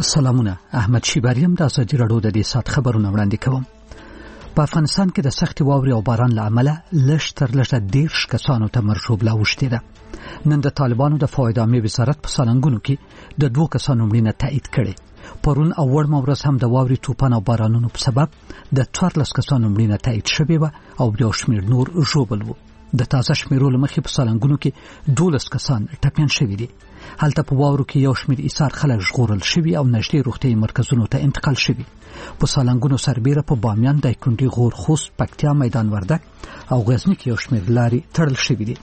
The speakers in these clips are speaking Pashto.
سلامونه، احمد شیباریم د ازادي راډیو د دې سات خبرونه وړاندې کوم. په افغانستان کې د سختي واورې او باران له امله لږ تر لږه 10 کسانو ته مرګ ژوبله اوښتې ده. نن د طالبانو د فواید عامې وزارت په سالنګونو کې د 2 کسانو مړینه تایید کړې. پرون او وړمه ورځ هم د واورې توپان او بارانونو په سبب د 14 کسانو مړینه تایید شوې وه او یو شمېر نور ژوبل وو. د تازه شمیرو لمخې په سالنګونو کې 12 کسان ټپیان شوي دي. هلته په واورو کې یو شمېر ایثار خلک ژغورل شوي او نږدې روغتیايي مرکزونو ته انتقال شوي. په سالنګونو سربیره په بامیان، دایکنډي، غور، خوست، پکتیا، میدان وردګ او غزني کې یو شمېر لارې تړل شوي دي.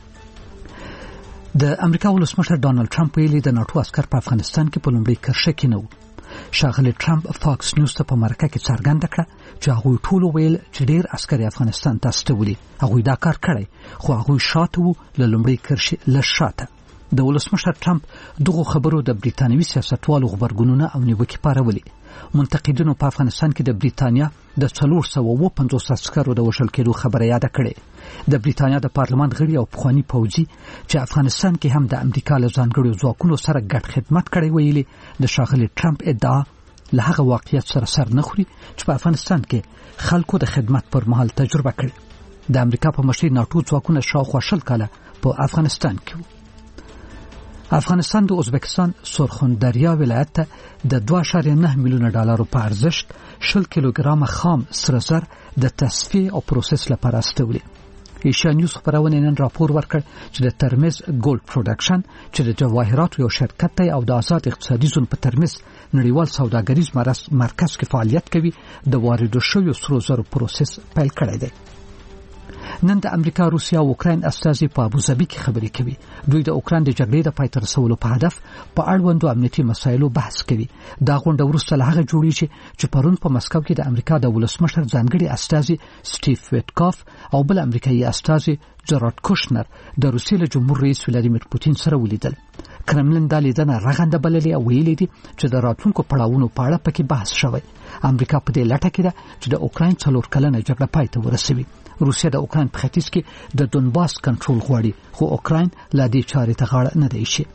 د امریکا ولسمشر ډانلډ ټرمپ ویلي د ناټو عسکر په افغانستان کې په لومړي کرښه کې نه وو. ښاغلی ټرمپ فاکس نیوز ته په مرکه کې څرګنده کړه چې هغوی ټول ویل چې ډېر عسکر افغانستان ته استولي. هغوی دا کار کړی خو هغوی شاته وو، له لومړۍ کرښې لږ شاته. د ولسمشر ټرمپ دغه خبرو د بریتانوي سیاستوالو غبرګونونه او نیوکې پارولې. منتقدینو په افغانستان کې د بریتانیا د 450 عسکرو د وژل کېدو خبره یاد کړې. د بریتانیا د پارلمان غړي او پخوانی پوځي چې افغانستان کې هم د امریکا له ځانګړو ځواکونو سره ګډ خدمت کړی ویلي د ښاغلي ټرمپ ادعا له هغه واقعیت سره سر نه خوري چې په افغانستان کې خلکو د خدمت پر مهال تجربه کړې. د امریکا په مشرۍ ناټو ځواکونه شاوخوا 20 کاله په افغانستان کې وو. افغانستان د ازبکستان سرخوندریا ولایت ته د 2.9 میلیون ډالرو په ارزښت 10 کیلوګرام خام سره زر د تصفیه او پروسس لپاره استولي. ایشیا نیوز خبرونه نن راپور ورکړ چې د ترمز ګولډ پروډکشن چې د جواهراتو یو شرکت دی او د آزاد اقتصادي زون په ترمز نړیوال سوداګریز مرکز کې فعالیت کوي، د واردو شویو سرو زرو پروسس پیل کړی دی. نن د امریکا، روسیا او اوکراین استازي په ابوظبي کې خبرې کوي. دوی د اوکراین د جګړې د پای ته رسولو په هدف په اړوندو امنیتي مسایلو بحث کوي. دا غونډه وروسته له هغه جوړیږي چې پرون په مسکو کې د امریکا د ولسمشر ځانګړي استازي سټیف ویټکاف او بل امریکایي استازي جرارد کوشنر د روسیې له جمهور رئیس ولادیمیر پوتین سره ولیدل. کرملین دا لیدنه رغنده بللې او ویلي دي چې د راتلونکو پړاوونو په اړه پکې بحث شوی. امریکا په دې لټه کې ده چې د اوکراین 4 کلنه جګړه پای ته ورسوي. روسیا د اوکراین په ختیځ کې د دونباس کنټرول غواړي خو اوکراین لا دې چارې ته غاړه نه دی ایښې.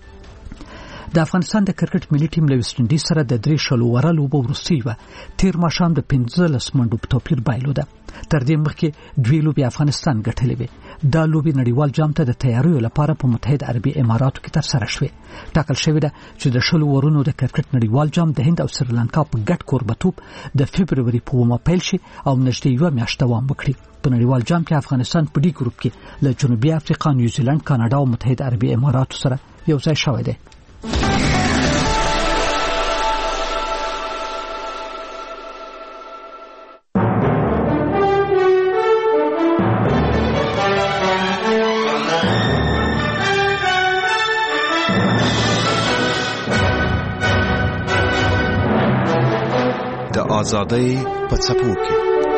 د افغانستان د کرکټ ملي ټیم له ویسټ انډیز سره د 3 شلوره لوبه وروستۍ وه. تیر ماښام د 15 منډو په توپیر بایلوده. تر دې مخکې 2 لوبې افغانستان ګټلې وې. دا لوبې نړیوال جام ته د تیاریو لپاره په متحده عربي اماراتو کې ترسره شوې. ټاکل شوې ده چې د 10 ورونو د کرکټ نړیوال جام د هند او سریلانکا په ګډ کوربتوب د فبروري په 1 پیل شي او نږدې یو میاشت دوام وکړي. په نړیوال جام کې افغانستان په ډي ګروپ کې له جنوبي افریقا، نیوزیلند، کاناډا او متحده عربي اماراتو سره یو ځای شوی دی. د آزادۍ په څپو کې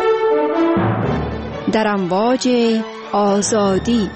در امواج آزادی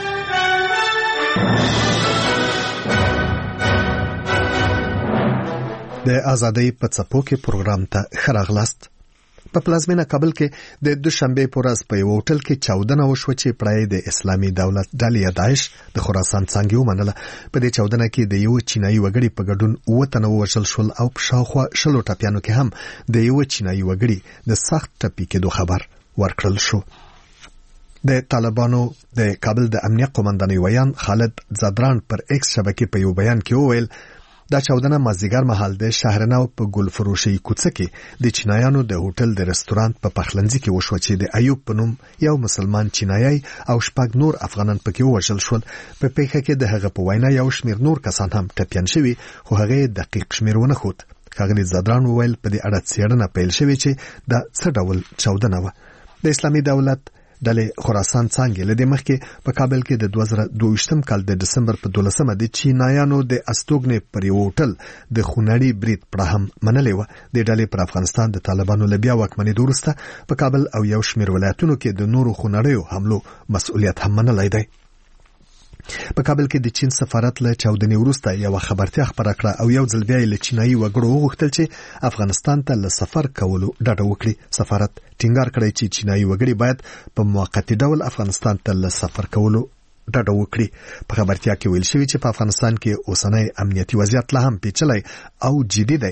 د آزادۍ په څپو کې پروګرام ته ښه راغلاست. په پلازمینه کابل کې د دوشنبه په ورځ په یو هوټل کې چاودنه وشوه چې پړای د اسلامي دولت ډلې داعش د خراسان څنګه ومنله. په دې چاودنه کې د یو چینایي وګړي په ګډون 9 تنه وژل شول او په شاوخوا 20 ټپیانو کې هم د یو چینایي وګړي د سخت ټپي کېدو خبر ورکړل شو. د طالبانو د کابل د امنیت قومندان ویان خالد زادران پر ایکس شبکې په یو بیان کې وویل دا چاودنه مازیګر مهال د شهرناو په ګل فروشي کوڅه کې د چینایانو د هوټل د رستورانت په پخلنځي کې وشو چې د ایوب په نوم یو مسلمان چینایي او 6 نور افغانان پکې وژل شول. په پیښه کې د هغه په وینا یو شمېر نور کسان هم ټپیان شوي خو هغه دقیق شمېر ونه ښود. ښاغلي زادران وویل په دې اړه څېړنه پیل شوې چې دا څه ډول چاودنه وه. د اسلامي دولت ډلې خراسان څنګه لدې مخکې په کابل کې د 2022 کال د دسمبر په 12مه د چینایانو د استوګنې پر یو هوټل د خونړي برید پړه هم منلې وه. د ډلې پر افغانستان د طالبانو له بیا واکمنېدو وروسته په کابل او یو شمېر ولایتونو کې د نورو خونړیو حملو مسؤلیت هم منلی دی. په کابل کې د چین سفارت له چاودنې وروسته یو خبرتیا خبره کړه او یو ځل بیا له چینایي وګړو وغوښتل چې افغانستان ته له سفر کولو ډډه وکړي. سفارت ټینګار کړی چې چینایي وګړي باید په موقتی ډول افغانستان ته له سفر کولو ډډه وکړي. په خبرتیا کې ویل شوی چې په افغانستان کې اوسنۍ امنیتي وضعیت لا هم پیچلی او جدي دی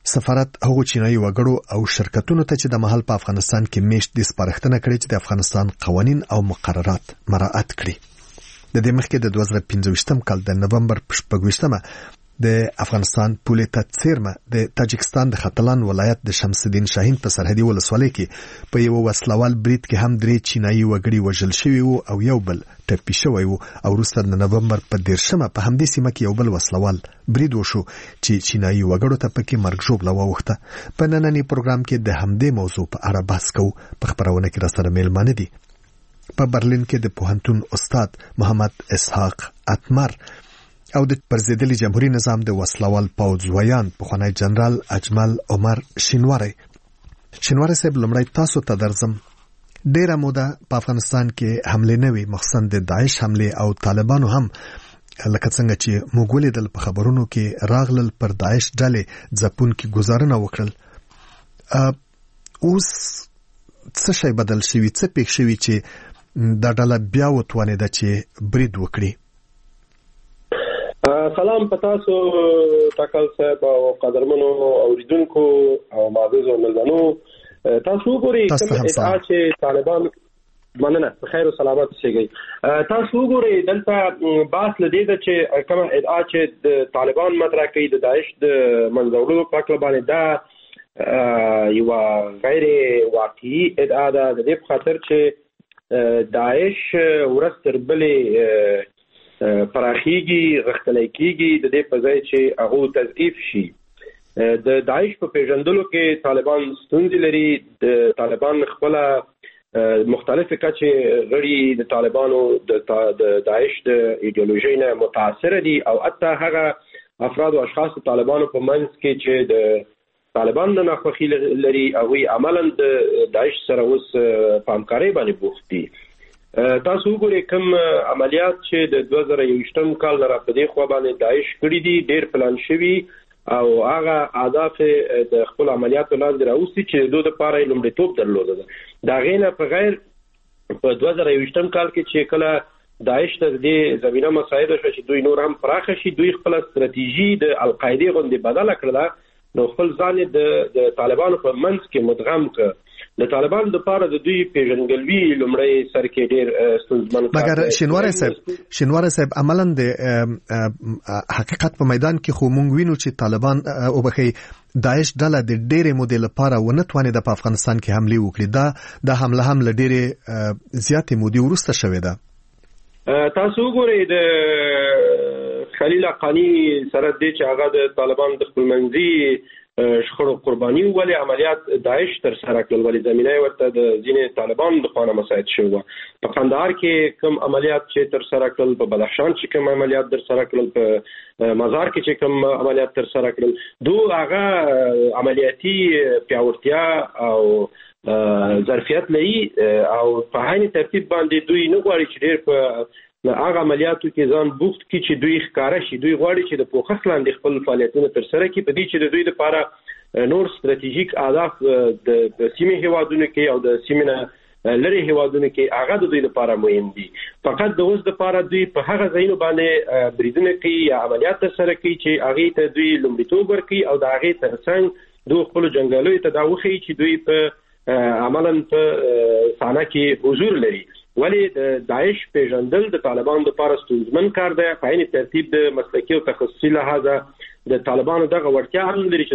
سفارت هغو چینایي وګړو او شرکتونو ته چې د محل په افغانستان کې میشت دي سپارښتنه کړې چې د افغانستان قوانین او مقررات مراعات کړي. د دې مخکې د 2015 کال د نومبر 28 د افغانستان پولې ته څیرمه د تاجکستان د ختلان ولایت د شمس الدین شاهین په سرحدي ولسوالۍ کې په یو وسلوال برید کې هم 3 چینایي وګړي وژل شوي وو او یو بل ټپي شوی وو او وروسته د نومبر په 10 په همدې سیمه کې یو بل وسلوال برید وشو چې چینایي وګړو ته پکې مرګ ژوبله واوښته. په نننی پروګرام کې د همدې موضوع په اړه بحث کوو. په خبرونه کې راسره میلمانه دي په برلین کې د پوهنتون استاد محمد اسحاق اتمر او د پرزیدلي جمهوریت نظام د وسلوال پوځ ویان پخوانی جنرال اجمل عمر شینواری صاحب لمړی تاسو ته درځم. ډیره موده په افغانستان کې حمله نه وي مخصوصا د داعش حمله او طالبانو هم لکه څنګه چې موږ ولیدل په خبرونو کې راغلل پر داعش ډلې ځپون کې گزارنه وکړل. اوس څه شی بدل شوی څه پېښ شوی چې دا ډله بیا وتوانېده چې برید وکړي؟ سلام پتاسو تاکل صاحب او قدرمنو اوریدونکو او معززو ملمنو. تاسو ګورئ کوم ادعا چې طالبان مننه بخیر او سلامت شي. تاسو ګورئ دلته باس لدی چې کوم ادعا چې د طالبان مطرح کوي د داعش د منځورلو په اړه باندې دا یو غیر واقعي ادعا ده د دې په خاطر چې داعش ورستر بلې پراخیږي غختلای کیږي د دې په ځای چې هغه تضعیف شي. د داعش په پیژندلو کې طالبان ستونزې لري. د طالبان خپل مختلفه کچې غړي د طالبانو د داعش د ایدئولوژي نه متاثر دي او حتی هغه افراد او اشخاص طالبانو په منځ کې چې د طالبان نه خوخي لري او عملاً د داعش سره اوس په همکارۍ باندې بوخت دي. تاسو وګورئ کوم عملیات چې د 2021 کال را په دې خو باندې داعش کړی دي ډېر پلان شوی او هغه اهداف د خپل عملیاتو لاندې راوستي چې دوی د پاره لومړیتوب درلوده. دا غینه په غیر په 2021 کال کې چې کله داعش ته د زمينه مساعده شو چې دوی نور هم پراخ شي دوی خپل ستراتیژي د القاعده غوندي بدله کړله نو خپل ځان د طالبانو په منځ کې مدغم ک د طالبان د پاره د دوی پیژنګلوي لمړی سر کې ډېر ستونزمن کار. مګر شینواری صاحب عملاً د حقیقت په میدان کې خو مونږ وینو چې طالبان او بخي داعش ډله د ډېرې مودې لپاره ونه توانېده په افغانستان کې حمله وکړي. دا حمله هم له ډېرې زیاتې مودې وروسته شوې ده. تاسو وګورئ د خلیل حقانی سره د چې هغه د طالبان د خپلمنځي شخړو قرباني ولې عملیات داعش تر سره کړل ولې زمينه ورته د ځینې طالبان د خانه مساعد شو. په قندهار کې کوم عملیات چې تر سره کړل په بدخشان چې کوم عملیات تر سره کړل په مزار کې چې کوم عملیات تر سره کړل دوه هغه عملیاتي پیاوړتیا او ظرفیت لري او په هغه ترتیب باندې دوی نه غواړي چې ډېر په هغه عملیاتو کې ځان بوخت کی چې دوی ښکارا شي. دوی غواړي چې د پوخښ لاندې خپل فعالیتونه تر سره کړي په دې چې د دوی لپاره نور ستراتیژیک اهداف د سیمې هیوادونو کې او د سیمې نه لري هیوادونو کې هغه د دوی لپاره مهم دي. فقط د اوس لپاره دوی په هغه ځایونو باندې بریدونه کوي یا عملیات تر سره کوي چې هغه ته دوی لومړیتوب ورکړي او د هغه ترڅنګ دوی خپل جنگالوي ته دا وخی چې دوی په عملاً په سانه کې حضور لري. ولی د داعش پیژندل د طالبانو لپاره ستونزمن کار دی. په عین ترتیب د مسلکي او تخصصي لحاظه د طالبانو دغه ورتیا هم لري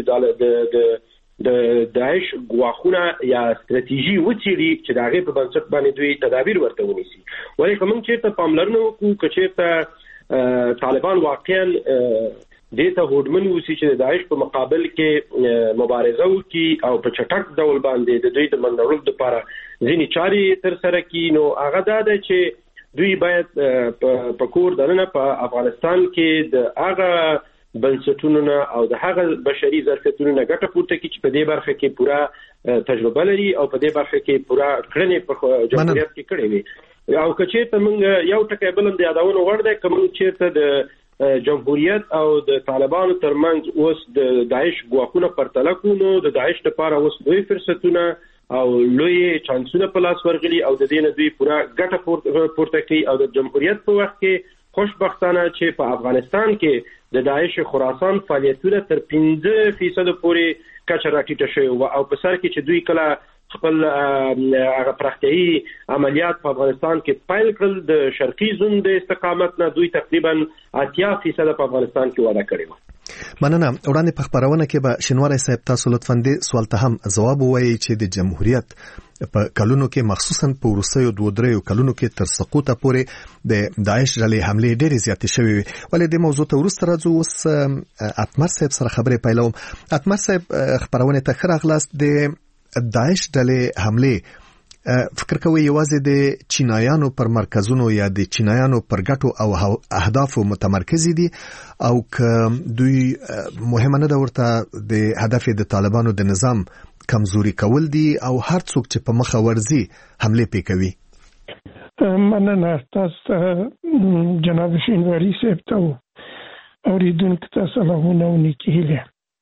چې د داعش غواخونه یا ستراتیژي وڅېړي چې د هغې په بنسټ باندې دوی تدابیر ورته ونیسي. ولې که موږ چېرته پاملرنه وکړو که چېرته طالبان واقعا دې ته هوډمن اوسي چې د داعش په مقابل کې مبارزه وکړي او په چټک ډول باندې د دوی د منډولو لپاره ځینې چارې تر سره کړي نو هغه دا ده چې دوی باید په کور دننه په افغانستان کې د هغه بنسټونو نه او د هغه بشري ظرفیتونو نه ګټه پورته کړي چې په دې برخه کې پوره تجربه لري او په دې برخه کې پوره کړنې په جمهوریت کې کړې وي. او که چېرته موږ یو ټکی بل د یادونو وړ دی که موږ چېرته د جمهوریت او د طالبانو ترمنځ اوس د داعش ګواښونه پرتله کړو نو د داعش لپاره اوس لوی فرصتونه او لوی چانسونه په لاس ورغلي او د دې نه دوی پوره ګټه پورته کوي او د جمهوریت په وخت کې خوشبختانه چې په افغانستان کې د داعش خراسان فعالیتونه تر 5% پورې کچه راټیټه شوې او په سر کې چې دوی کله خپل هغه پراختیايي عملیات په افغانستان کې پیل کړل د شرقي زون د استقامت نه دوی تقریبا 80% په افغانستان کې وعده کړی و. مننه. وړاندې په خبرونه کې به شینواری صاحب تاسو لطفاً دې سوال ته هم ځواب ووایي چې د جمهوریت په کلونو کې مخصوصا په وروستیو 2-3 کلونو کې تر سقوطه پورې د داعش ډلې حملې ډېرې زیاتې شوې وي. ولې د موضوع ته وروسته راځو. اوس اتمر صاحب سره خبرې پیلوم. اتمر صاحب خبرونه ته ښه راغلاست. د داعش ډلې حملې فکر کوي یوازې د چینایانو پر مرکزونو یا د چینایانو پر ګټو او اهدافو متمرکز دي او که دوی مهمه نه ده ورته د هدف د طالبانو د نظام کمزوري کول دي او هر څوک چې په مخه ورزي حمله پې کوي. مننه تاسو جناب شینواری صاحب ته اوریدونکو ته سلامونه او نیکي هیله.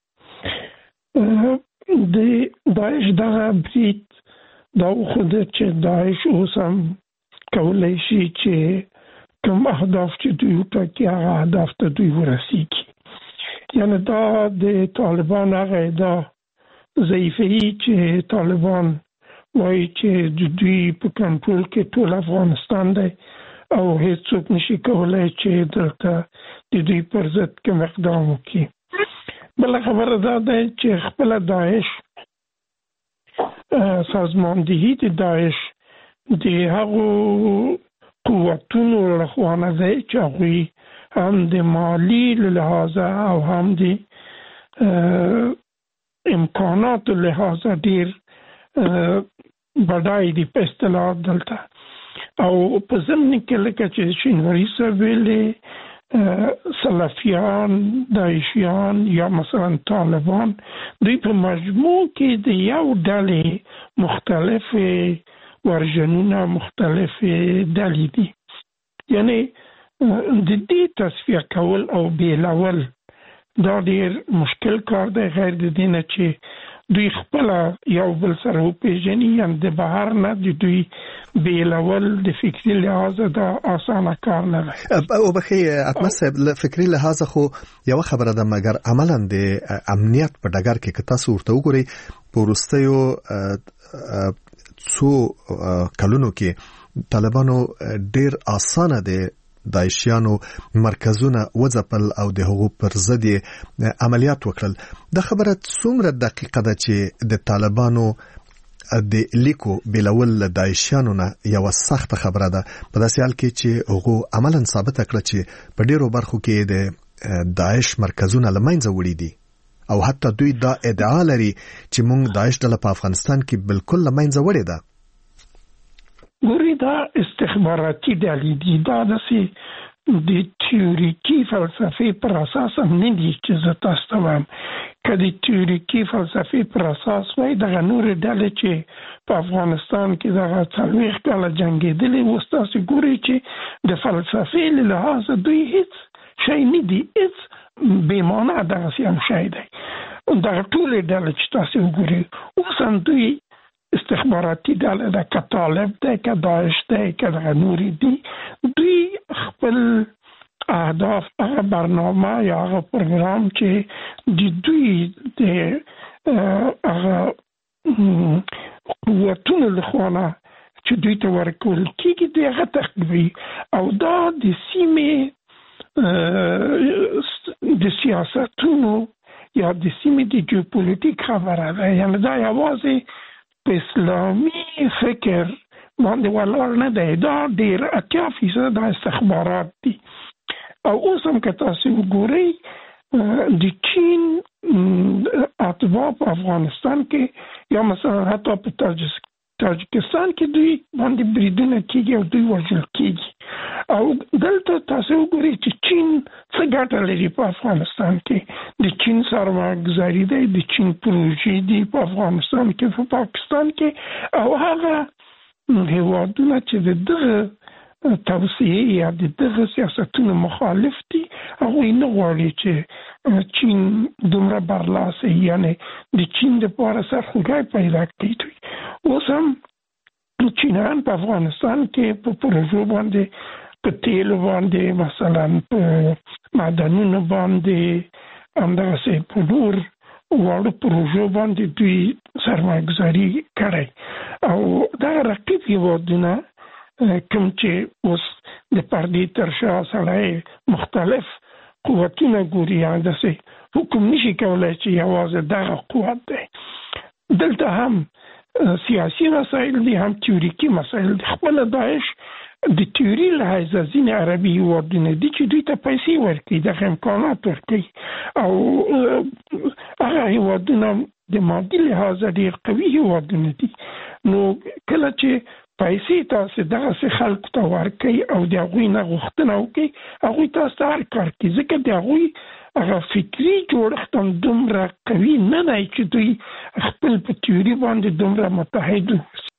د داعش دغه برید دا خود چې داعش اوس هم کولای شي چې کوم اهداف چې دوی ټاکي هغه اهداف ته دوی ورسیږي. یعنی دا د طالبان هغه دا ضعیفي چې طالبان وایي چې دوی په کنټرول کې ټول افغانستان دی او هیڅوک نشي کولای چې دلته د دوی پر ضد کوم اقدام وکړي. بل خبره دا ده چې خپل داعش سازماندهی د داعش د هغو قوتونو لخوانه ده چې هغوی هم د مالی لحاظه او هم د امکانات لحاظه ډیر بډای دي په اصطلاح دلته. او په ضمن کې لکه چې شینواری صاحب ویلي سلفیان، داعشیان یا مثلا طالبان دوی په مجموع کې د یو ډلې مختلف ورژنونه مختلف ډلې دي. یعنی د دې تصفیه کول او بیلول دا ډیر مشکل کار دی، غیر د دې نه چې دوی خپل یو بل سره وپېژني. یعنی د بهر نه د دوی بیلول د فکري لحاظ دا آسانه کار نه دی. او بخي اتمر صاحب له فکري لحاظ خو یو خبره ده، مګر عملاً د امنیت په ډګر کې که تاسو ورته وګورئ په وروستیو څو کلونو کې طالبانو ډیر آسانه دی داعشیانو مرکزونه وځپل او د هغو پر ضد عملیات وکړل. دا خبره څومره دقیقه ده چې د طالبانو د لیکو بیلول له داعشیانو نه یو سخت خبره ده، په داسې حال کې چې هغو عملاً ثابته کړه چې په ډیرو برخو کې د داعش مرکزونه له منځه وړي دي او حتی دوی دا ادعا لري چې موږ داعش ډله په افغانستان کې بالکل له منځه وړې ده. ګوري دا استخباراتي ډلې دي، دا داسې د تیوریکي فلسفې پر اساس هم نه دي چې زه تاسو ته وایم. که د تیوریکي فلسفې پر اساس وای دغه نورې ډلې چې په افغانستان کې دغه 40 کاله جنګېدلې اوس تاسو ګورئ چې د فلسفې له لحاظه دوی هیڅ شی نه دي، هیڅ بېمانه دغسې هم شی دی. دغه ټولې ډلې چې تاسو وګورئ اوس هم دوی استخباراتي ډله ده، که طالب ده، که داعش ده، که دغه نورې دي، دوی خپل اهداف هغه برنامه یا هغه پروګرام چې د دوی د هغه قوتونو لخوانه چې دوی ته ورکول کېږي د هغه تعقیبوي. او دا د سیمې د سیاستونو یا د سیمې د جیوپولیټیک خبره ده. یعنې دا یوازې په اسلامي فکر باندې ولاړ نه دی، دا ډېر 80% د استخبارات دي. او اوس هم که تاسو وګورئ د چین اتباع په افغانستان کې یا مثلا حتی په تاجکستان کې دوی باندې بریدونه کېږي او دوی وژل کېږي. او دلته تاسو وګورئ چې چین څه ګټه لري په افغانستان کې. د چین سرمایه‌ګذاري دی، د چین پروژې دي په افغانستان کې، په پاکستان کې، او هغه هیوادونه چې د دغه توسعه یا د دغه سیاستونو مخالف دي هغوی نه غواړي چې چین دومره برلاسه، یعنی د چین دپاره سرخوږی پیدا کړي. اوس هم چینیان په افغانستان کې په پروژو باندې په تیل باندې مثلا په معدنونو باندې همدغسې په نور واړو پروژو باندې دوی سرمایه‌ګذاري کړې او دا رقیب هیوادونه کوم چې اوس د پردې تر شا سره مختلف قوتونه ګوري همداسې حکومت نشي کولای چې یوازې دغه قوت دی دلته هم سیاسي مسایل دي هم تیوریکي مسایل دي خپل داعش د تیوري لحاظ ځینې عربي هیوادونه دي چې دوی ته پیسې ورکوي دغه امکانات ورکوي او هغه هیوادونه د مادي لحاظ ډېر قوي هیوادونه دي نو کله چې پیسې تاسو دغه خلکو ته ورکوي او د هغوی نه غوښتنه وکړي هغوی تاسو ته هر کار کوي ځکه د هغوی هغه فکري جوړښت هم دومره قوي نه دی چې دوی خپل په تیوري باندې دومره متحد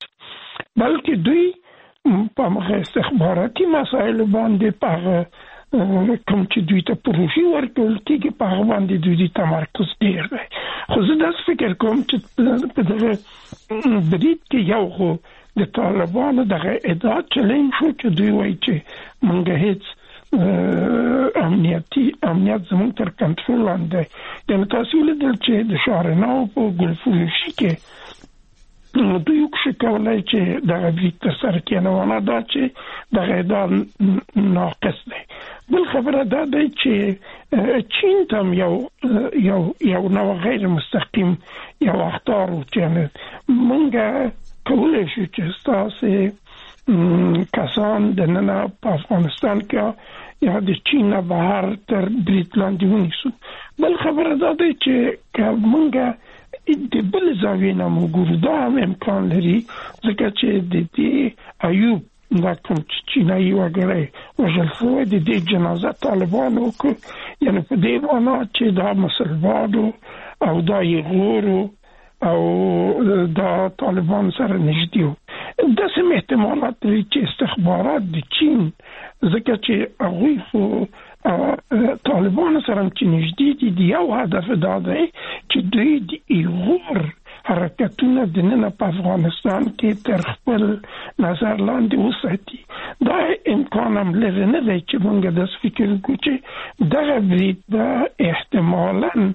بلکې دوی په مخه استخباراتي مسایل باندې په کوم چې دوی ته پروژې ورکول کېږي په هغه باندې دوی تمرکز ډېر دی خو زه داسې فکر کوم چې په دغه برید کې یو خو د طالبانو دغه ادعا چلنج شو چې دوی وایي چې موږ هیڅ امنیت زموږ تر کنټرول لاندې یعنې تاسو ولیدل چې د شارناو په ګلفروشي کې دوی وکړي کولای چې دغه برید ترسره کړي نو نه دا چې دغه ادعا ناقص دی بل خبره دا دی چې چین ته یو نوع غیر مستقیم یو اخطار و چې موږ کولی شو چې ستاسې کسان د ننه په افغانستان کې یا د چین نه بهر تر برید لاندې ونیسو بل خبره دا دی چې موږ د بل زاویې نه موږ دا هم امکان لري ځکه چې د دې ایوب دا کوم چینایي وګړی وژل شوی د دې جنازه طالبانو وکړو یعنې په دې معنا چې دا مسلمانو او دا یغورو او دا طالبان سره نږدې وو داسې احتمالات لري چې استخبارات د چین ځکه چې هغوی خو طالبان سره چې نږدې دي یو هدف دا دی چې دوی د ایغور حرکتونه د ننه په افغانستان کې تر خپل نظر لاندې وساتي دا امکان هم لري نه دی چې موږ داسې فکر وکړو چې دغه برید به احتمالاً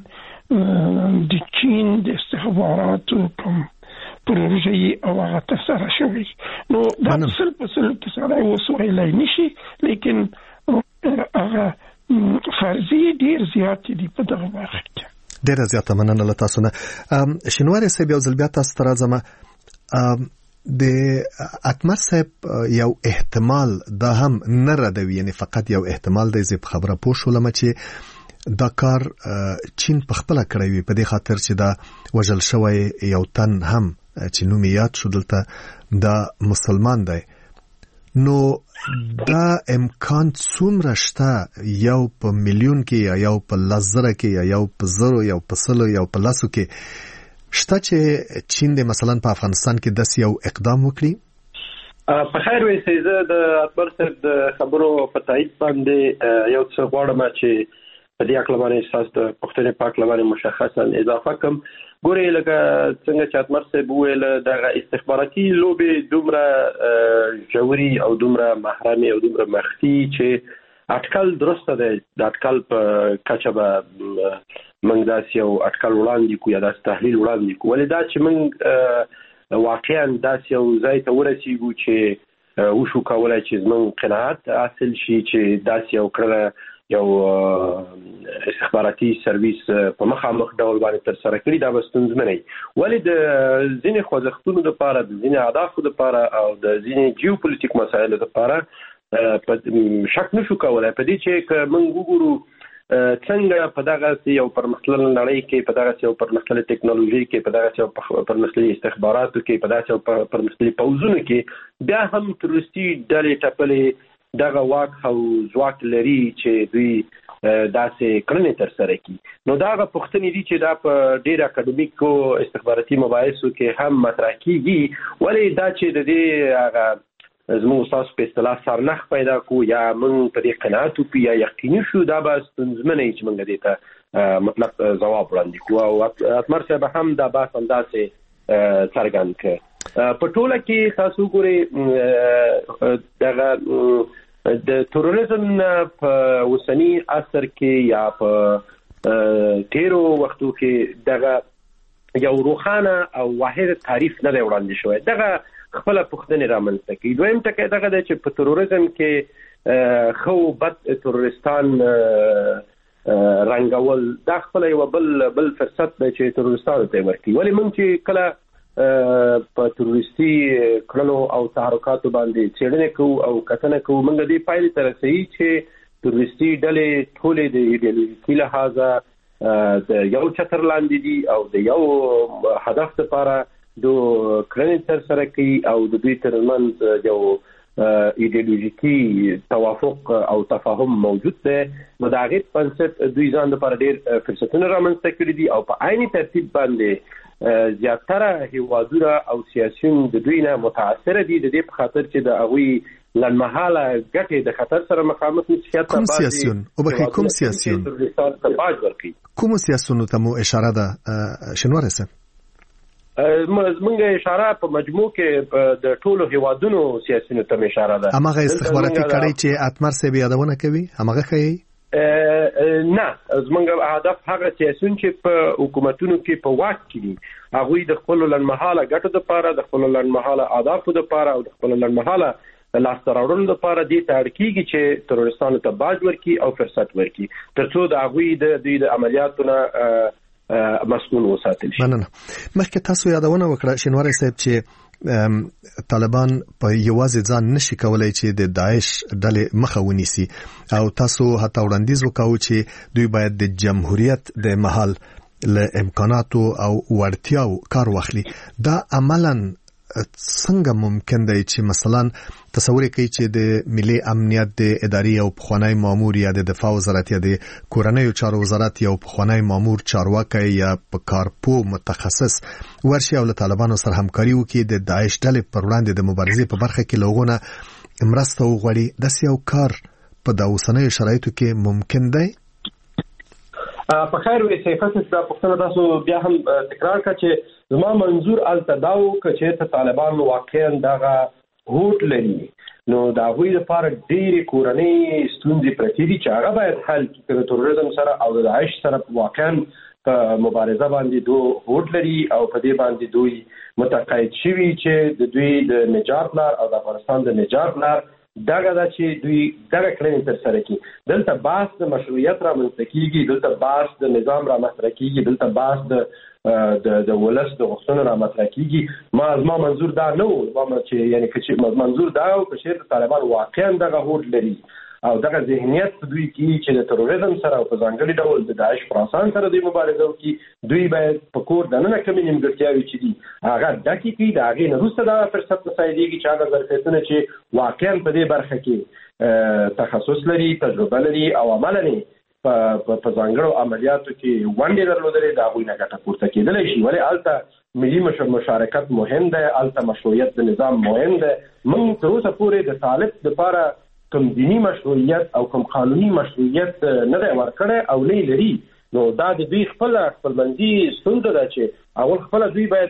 د چین د استخباراتو کوم پروژې او هغه ترسره شوي نو دا سل په سل کې سره اوس ویلی نشي لیکن هغه فرضیې ډېر زیاتې دي په دغه برخه کې ډېره زیاته مننه له تاسو نه شینواري صاحب یو ځل بیا تاسو ته راځم د اتمر صاحب یو احتمال دا هم نه ردوي یعنې فقط یو احتمال دی زه په خبره پوه شولم چې دا کار چین په خپله کړی وي په دې خاطر چې دا وژل شوی یو تن هم چې نوم یې یاد شو دلته دا مسلمان دی نو دا امکان څومره شته یو په میلیون کې یا یو په لس زره کې یا یو په زرو یو په سلو یو په لسو کې شته چې چین د مثلا په افغانستان کې داسې یو اقدام وکړي په خیر وایي زه د اکبر صاحب د خبرو په تایید باندې یو څه غواړم چې په دې اړه باندې اساس د پښتنې پاک لپاره مشخصا اضافه کوم ګوري لکه څنګه چې اتمر صاحب ویل د استخباراتي لوبې دومره جوړي او دومره محرمي او دومره مخفي چې اټکل درسته ده د اټکل په کچه به موږ داسې یو اټکل وړاندې کوو یا داسې تحلیل وړاندې کوو ولې دا چې موږ واقعا داسې یو ځای ته ورسېږو چې وشو کولای چې زموږ قناعت حاصل شي چې داسې یو کړنه یو استخباراتي سرویس په مخامخ ډول باندې ترسره کړي دا به ستونزمنه وي ولې د ځینې خوځښتونو دپاره د ځینې اهدافو دپاره او د ځینې جیوپولیټیک مسایلو دپاره شک نشو کولی په دې چې که موږ وګورو څنګه په دغه یو پرمختللې نړۍ کې په دغه یو پرمختللې ټکنالوژي کې په دغه یو پرمختللې استخباراتو کې په دغه یو پرمختللې پوځونو کې بیا هم تروریستي ډلې ټپلې دغه واک او ځواک لري چې دوی داسې کړنې ترسره کړي نو دغه پوښتنې دي چې دا په ډېر اکاډمیکو استخباراتي مباحثو کې هم مطرح کیږي ولې دا چې د دې هغه زموږ تاسو په اصطلاح سرنخ پیدا کو یا موږ په دې قناعت وکړو یا یقیني شو دا به ستونزمنه وي چې موږ دې ته مطلب ځواب وړاندې کوو او اتمر صاحب هم دا بحث همداسې څرګند کړ په ټوله کې تاسو ګورئ دغه د تروریزم په اوسنی عصر کې یا په تیرو وختو کې دغه یو روښانه او واحد تعریف نه دی وړاندې شوی. دغه خپل پوښتنې رامنځته کوي. دویم ټکی دغه دی چې په تروریزم کې خو بد تروریستان رنګول دا خپل یو بل فرصت دی چې تروریستانو ته ورکړي. ولې موږ چې کله په تروریستي کړنو او تحرکاتو باندې څېړنې کوو او کتنه کوو، موږ دې پایلې ته رسوي چې تروریستي ډلې ټولې د ایډیالوژیکي لحاظه د یو چتر لاندې دي او د یو هدف لپاره د کړنې ترسره کوي او د دوی ترمنځ یو ایډیالوژیکي توافق او تفاهم موجود دی. نو د هغې په بنسټ دوی ځان لپاره ډېر فرصتونه رامنځته کړي دي او په عیني ترتیب باندې زیاتره هیوادونه او سیاسیون د دوی نه متاثره دي، د دې په خاطر چې د هغوی لنډمهاله ګټې د خطر سره مخامخ نشي. کوم سیاسیون او بخې کوم سیاسیون کوم سیاسیونو ته مو اشاره ده شنواره صاحب؟ موږ اشاره په مجموع کې د ټولو هیوادونو سیاسیونو ته اشاره ده. همغه استخباراتي کړي چې اتمر سه یادونه کوي همغه کوي؟ نه، زمونږ هدف هغه سیاسیون چې په حکومتونو کې په واک کې دي، هغوی د خپل لنډمهاله ګټو لپاره، د خپل لنډمهاله اهدافو لپاره او د خپل لنډمهاله لاسته راوړلو لپاره دې ته اړ کېږي چې تروریستانو ته باج ورکړي او فرصت ورکړي تر څو د هغوی د عملیاتو نه مسؤل وساتل شي. مننه. مخکې تاسو یادونه وکړه شینواری صاحب چې طالبان په یوازې ځان نشي کولای چې د داعش ډلې مخه ونیسي او تاسو حتی وړاندیز وکاو چې دوی باید د جمهوریت د محل له امکاناتو او وړتیاو کار واخلي. دا عملاً څنګه ممکن دی چې مثلا تصور کوي چې د ملي امنیت د اداري او پخوانی مامور یا د دفاع وزارت یا د کورنیو چارو وزارت یا پخوانی مامور چارواکي یا په کارپو متخصص ورشي او له طالبانو سره همکاري وکړي د داعش ډلې پر وړاندې د مبارزې په برخه کې لوګونه مرسته وغواړي؟ د سیاو کار په د اوسنیو شرایطو کې ممکن دی؟ په خیر وي صفات دا پښتنه تاسو بیا هم تکرار کړه چې زما منظور التداو چې ته طالبان واقعا دغه هوټ لري، نو دا غوي لپاره ډېری کورنۍ ستونزې پرتې دي چې هغه باید حل کړي. د تروریزم سره او د داعش سره واقعا په مبارزه باندې دوه هوټ لري او په دې باندې دوی متقاعد شوي چې د دوی د نجات لار او د افغانستان د نجات لار دغه دا چې دوی دغه کړنې ترسره کړي. دلته بحث د مشروعیت رامنځته کیږي، دلته بحث د نظام رامنځته کیږي، دلته بحث د ولس د غوښتنو رامنځته کیږي. ما منظور دا نه و چې یعنی چې منظور دا و چې طالبان واقعا دغه هوډ لري او دغه ذهنیت په دوی کې چې د تروریزم سره او په ځانګړي ډول د داعش خراسان سره د مبارزه وکړي، دوی باید په کور دننه کمې نیمګړتیاوې چې دي هغه ډکې کړي. د هغې نه وروسته دا فرصت مساعدېږي چې هغه ظرفیتونه چې واقعا په دې برخه کې تخصص لري، تجربه لري او عملاً په ځانګړو عملیاتو کې ونډې درلودلې، د هغوی نه ګټه پورته کېدلی شي. ولې هلته ملي مشارکت مهم دی، هلته مشروعیت د نظام مهم دی. موږ تر اوسه پورې د طالب لپاره کوم دینی مشروعیت او کوم قانوني مشروعیت نه دی ورکړی او نه لري. نو دا د دوی خپلمنځي ستونزه ده چې اول خپله دوی باید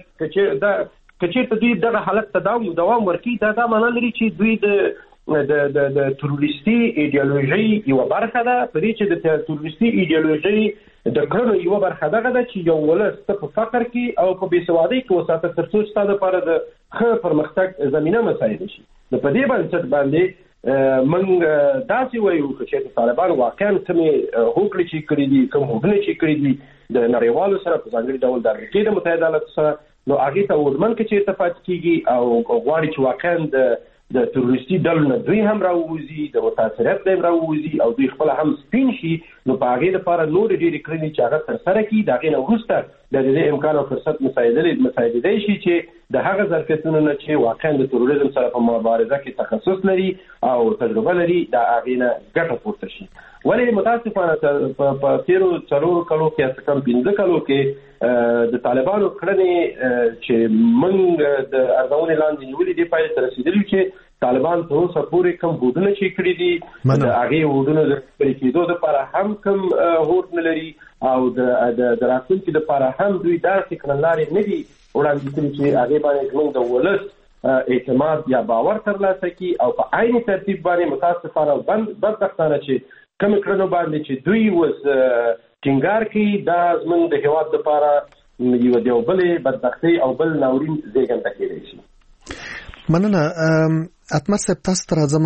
کچېرته دوی دغه حالت ته دوام ورکړي. دا معنا لري چې دوی د تروریستي ایډیالوژي یوه برخه ده، په دې چې د تروریستي ایډیالوژي د کړنو یوه برخه دغه ده چې یو ولس ته په فقر کې او په بېسوادۍ کې وساته تر څو ستا دپاره د ښه پرمختګ زمینه مساعده شي. نو په دې بنسټ باندې موږ داسې وایو چې طالبان واقعا کومې هوکړې چې کړي دي، کوم هوډونه چې کړي دي د نړیوالو سره په ځانګړي ډول د امریکې د متحده ایالاتو سره، نو هغې ته هوډمن که چېرته پاتې کېږي او غواړي چې واقعا د تروریستي ډلو نه دوی هم راووځي، د متاثریت نه هم راووځي او دوی خپله هم سپین شي، نو په هغې لپاره نورې ډېرې کړنې چې هغه ترسره کړي، د هغې نه وروسته د دې امکان او فرصت مساعدېدی شي چې د هغه ظرفیتونو نه چې واقعا د تروریزم سره په مبارزه کې تخصص لري او تجربه لري، د هغې نه ګټه پورته شي. ولې متاسفانه په تیرو 4 کلو کې یا کم 15 کلو کې د طالبانو کړنې چې موږ د ارزونې لاندې نیولې دي پایلې ته رسېدلي چې طالبان تر اوسه پورې کوم هوډونه چې کړي دي د هغې هوډونو د پلي کېدو دپاره هم کوم هوډ نه لري او د راتلونکي دپاره هم دوی داسې کړنلارې نه دي وړاندې کړي چې هغې باندې زموږ د ولس اعتماد یا باور ترلاسه کی او په عین ترتیب باندې متاسفانه بدبختانه چې کوم کړنو باندې چې دوی وس ټینګار کوي دا زموږ د هیواد لپاره یو دیوبلې بدبختی او بل ناورین زیږنده کېدای شي. مننه اتمر صاحب تاسو ته راځم.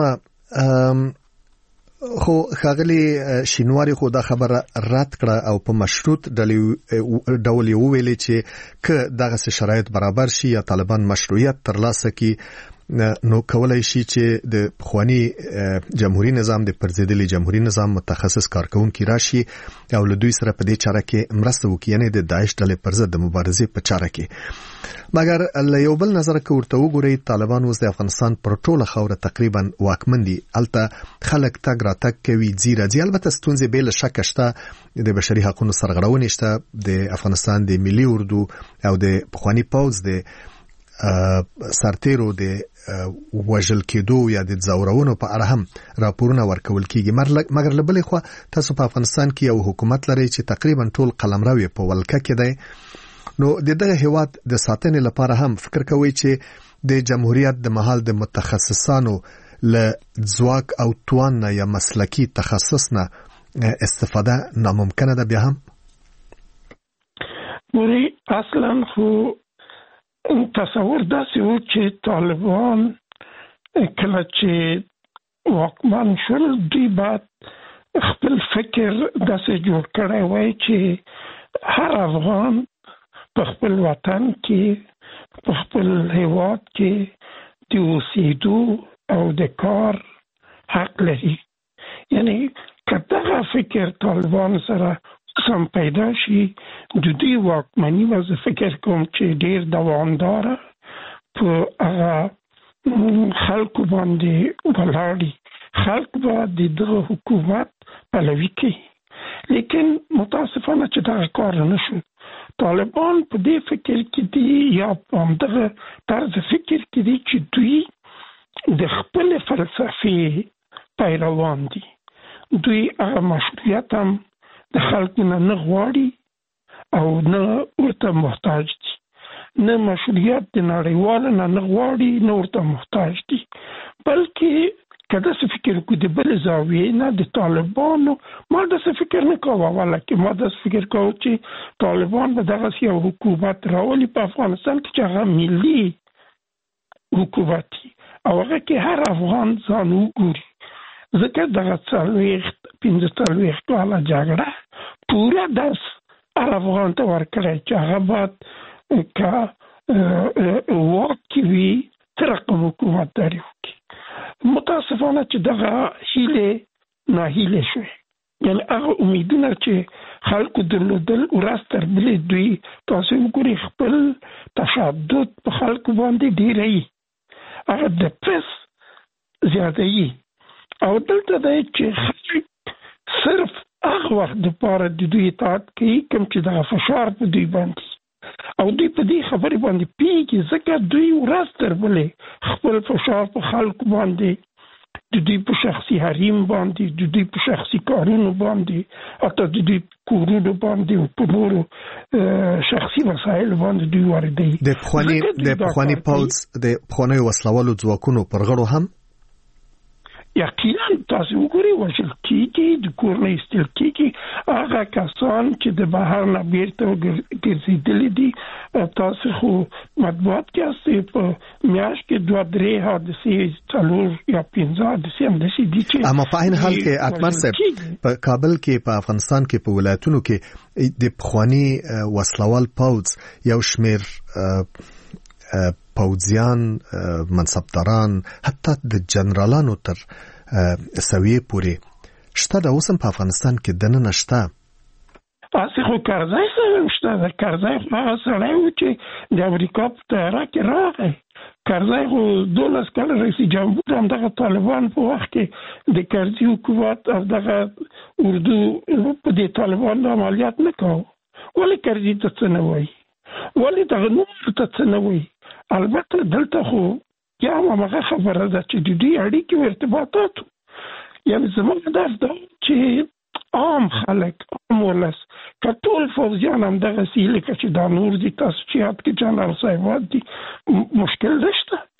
خو ښاغلي شینواري خو دا خبره رد کړه او په مشروط ډول یې وویلې چې که دغه شرایط برابر شي یا طالبان مشروعیت ترلاسه کړي نو کولای شي چې د پخوانی جمهوریت نظام د پرځېدلي جمهوریت نظام متخصص کارکونکي راشي او له دوی سره په دې چاره کې مرسته وکړي، یعنی د داعش ډلې پر ضد د مبارزې په چاره کې. مګر له یو بل نظر کې ورته وګورئ، طالبان اوس د افغانستان پر ټوله خاوره تقریبا واکمن دي. البته خلک تګ راتګ کوي، ځي راځي. البته ستونزې به له شک شته، د بشري حقوقو سرغړونې شته، د افغانستان د ملي اردو او د پخوانی پوځ د سرتیرو د وژل کېدو یا د ځورونو په اړه هم راپورونه ورکول کیږي. مګر له بلې خوا تاسو په افغانستان کې یو حکومت لري چې تقریبا ټول قلمرو په ولکه کې دی. نو د دغه هیواد د ساتنې لپاره هم فکر کوي چې د جمهوریت د مهال د متخصصانو له ځواک او توان یا مسلکی تخصص نه استفاده ناممکنه ده. بیا هم وري اصلا خو تصور داسې و چې طالبان کله چې واکمن شول دوی بعد خپل فکر داسې جوړ کړی وای چې هر افغان په خپل وطن کې په خپل هیواد کې د اوسېدو او د کار حق لري. یعنی که دغه فکر طالبان سره سم پیدا شي د دې واکمني وز فکر کوم چې ډیر دوامدار په هغه خلکو باندې ولاړی، خلک به د دغه حکومت پلوي کوي. لیکن متاسفانه چې دا کار نه شو. طالبان په دې فکر کې دي یا په دغه طرز فکر کې دي چې دوی د خپل فلسفي پیروان دي. دوی هغه مشروعیت هم د خلکو نه غواړي او نه ورته محتاج دي، نه مشروعیت د نړیوالو نه غواړي نه ورته محتاج دي، بلکې کله څه فکر کو د بل زاویې نه د طالبانو ما د څه فکر نه کوه، ولکه ما د فکر کوم چې طالبان به دغه یو حکومت راولي په افغانستان کې چې هغه ملي حکومت او هغه کې هر افغان ځان وګوري. ځکه دغه 45 کاله جګړه پوره درس هر افغان ته ورکړی چې هغه باید که واک وي تر رقم حکومت داری وکړي. متاسفانه چې دغه هیله ناهیله شوه، یعنی هغه امیدونه چې خلکو درلودل ورځ تر بلې دوی تاسو وګورئ خپل تشدد په خلکو باندې ډیری، هغه د پرس زیاتېږي او دلته دی چې خلک صرف هغه وخت دپاره د دوی اطاعت کوي کوم چې دغه فشار په دوی باندې او دوی په دې خبرې باندې پیږي، ځکه دوی ورځ تر بلې خپل فشار په خلکو باندې د دوی په شخصي حریم باندې د دوی په شخصي کارونو باندې حتی د دوی کورونو باندې او په نورو شخصي مسایلو باندې دوی واردوي. د پخواني پوځ د پخوانیو وسلوالو ځواکونو پر غړو هم یقینا تاسو وګورئ وژل کېږي، د کور نه ایستل کېږي. هغه کسان چې د بهر نه بیرته ګرځېدلي دي، تاسو خو مطبوعات کې هستئ په میاشت کې 2-3 حادثې 4 یا 5 حادثې همداسې دي چې اما په عین حال کې اتمر صاحب په کابل کې په افغانستان کې په ولایتونو کې د پخواني وسلوال پوځ یو شمېر پوځیان، منصبداران، حتی د جنرالانو تر سویې پورې شته. د اوسم په افغانستان کې دننه شته. تاسو خو کرزای سره شته. کرزای هغه سړی و چې د امریکا په طیاره کې راغی. کرزای خو 12 کاله رئیس جمهور هم دغه طالبان په وخت کې د کرزي حکومت او دغه اردو په دې طالبان عملیات نه کاوه. ولې کرزي ته څه نه وایي؟ ولې دغه نور ته څه نه وایي؟ البته دلته خو یا هغه خبره ده چې د دې اړیکې او ارتباطات، یعنی زموږ هدف دا چې عام خلک، عام ولس، که ټول فوځیان هم دغه لکه چې دا نور دي تاسو چې یاد کې جنرال صاحبات دي، مشکل نشته.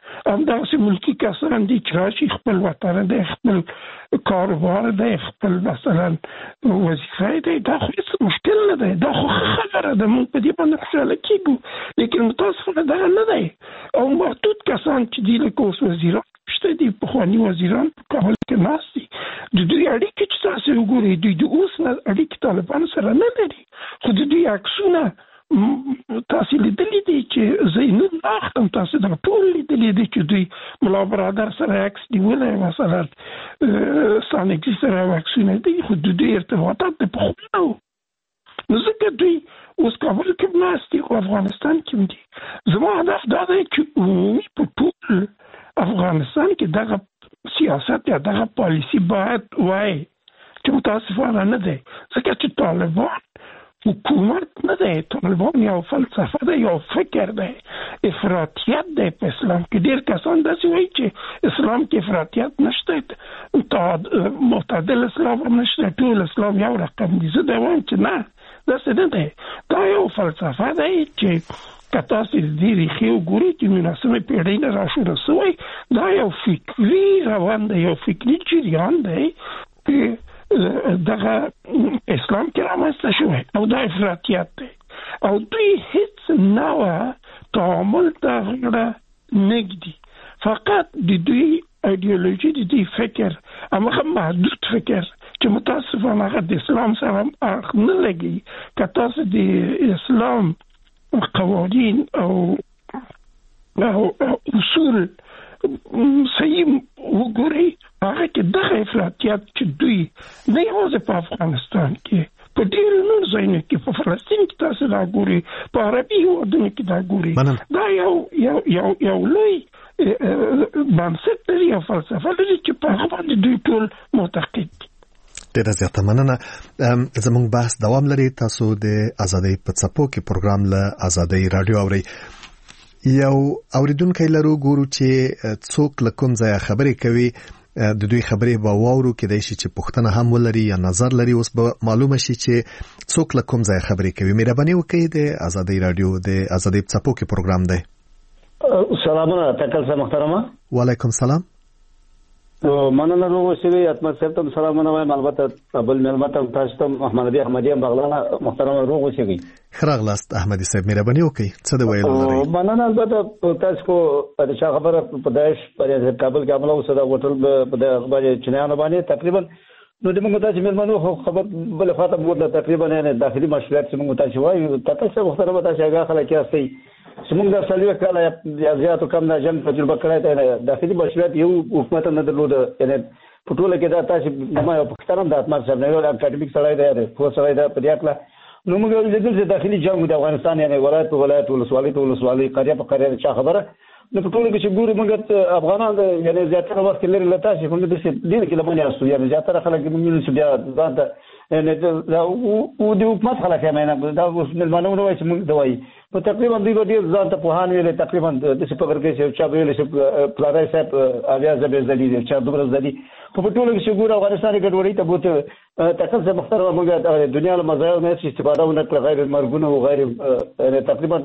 همداسې ملکی کسان دي چې راشي خپل وطن دی، خپل کاروبار دی، خپل مثلا وظیفه دی، دا خو هیڅ مشکل نه دی، دا خو خبره ده، موږ په دې باندې خوشحاله کېږو. لیکن متاسفانه دغه نه دی. او محدود کسان چې دي لکه اوس وزیران شته دي، پخواني وزیران په کابل کې ناست دي، د دوی اړیکې چې تاسو وګورئ، دوی د اوس نه اړیکې طالبانو سره نه لري، خو د دوی عکسونه تاسو لیدلې دي چې زینون اختم تاسو دا ټول لیدلې دي چې دوی ملا برادر سره عکس نیولې، مثلا سانګي سره عکسونه دي، خو د دوی ارتباطات په خپل نو ځکه دوی اوس کابل کې ناست دي او افغانستان کې دي. زما هدف دا دی چې عمومي په ټول افغانستان کې دغه سیاست یا دغه پالیسی باید وای چې متاسفانه نه دی، ځکه چې طالبان حکومت نه دی، طالبان یو فلسفه ده، یو فکر ده، افراطیت ده په اسلام کې. ډېر کسان داسې وایي چې اسلام کې افراطیت نشته، معتدل اسلام هم نشته، ټول اسلام یو رقم دي. زه دا وایم چې نه، داسې نه دی. دا یو فلسفه ده چې که تاسو دې ریښې وګورئ چې 19مې پېړۍ نه راشوره شوی، دا یو فکري روان دی، یو فکري جریان دی چې دغه اسلام کې رامنځته شوی او دا افراطیت دی. او دوی هیڅ نوع تعامل ته غاړه نه ږدي، فقط د دوی ایډیولوژي، د دوی فکر هماغه محدود فکر چې متاسفانه هغه د اسلام سره اړخ نه لګي. که تاسو د اسلام قوانین او اصول صحیح وګورئ، هغه کې دغه افراطیت چې دوی نه یوازې په افغانستان کې، په ډېرو نورو ځایونو کې، په فلسطین کې تاسو دا ګورئ، په عربي هېوادونو کې دا ګورئ، دا یو لوی بنسټ لري، یو فلسفه لري چې په هغه باندې دوی ټول معتقد دي. ډیره زیاته مننه. زموږ بحث دوام لري. تاسو د ازادۍ په څپو کې پروګرام له ازادۍ رادیو اورئ. یو اوریدونکو لرو ګورو چې څوک له کوم ځای خبرې کوي، د دوی خبرې به واورو، کېدای شي چې پوښتنه هم ولري یا نظر لري. اوس به معلومه شي چې څوک له کوم ځای خبرې کوي. مهرباني وکړئ، د ازادۍ رادیو د ازادۍ په څپو کې پروګرام دی. سلامونه تکل سره محترمه. وعلیکم سلام. مننه روغ اوسئ. اتمه صاحب ته سلامونه وایم، البته بل مېلمه ته تاسو ته احمدي بغلانه محترمه روغ اوسئ. خراغلاست احمدي صاحب، مهرباني وکړئ، څه د ویلو لري؟ مننه. البته تاسو کو د چا خبره په داعش پر کابل کې حمله وسوه، د هوټل په دغه چنیانو باندې تقریبا نو د موږ تاسو مېلمنو خبر بل خاطر بوله تقریبا نه داخلي مشروعیت چې موږ تاسو وایو، تاسو محترمه تاسو هغه خلک یاستئ زموږ د سلیوه کاله یا زیاتو کم نه جنگ تجربه کړی دی. داخلي مشروعیت یو حکومت نه درلود، یعنی په ټوله کې دا تاسو ما یو پښتنم د اتمر صاحب نه یو اکاډمیک سړی دی، خو سړی دی په دې اړه نو موږ لیدل چې داخلي جنگ د افغانستان یعنی ولایت په ولایت، ولسوالۍ قريه په قريه چا خبره نو په ټوله کې چې ګورو موږ افغانان یعنی زیاتره وخت لري لته چې موږ د دې کې لمنې استو، یعنی زیاتره خلک موږ چې بیا ځان ته یعنی دا او د حکومت خلک یې دا اوس ملمنو نو چې موږ دوی په تقریبا دوی ډېر ځان ته په هان ویل، تقریبا د څه په ورګه چې چا ویل چې پلارای صاحب اویا زبې زدي چې دوبره زدي په ټوله کې چې ګورو افغانستان کې ګډوډي ته بوته تکل څه محترمه موږ د دنیا له مزایاو نه استفاده ونه غیر مرګونه او غیر تقریبا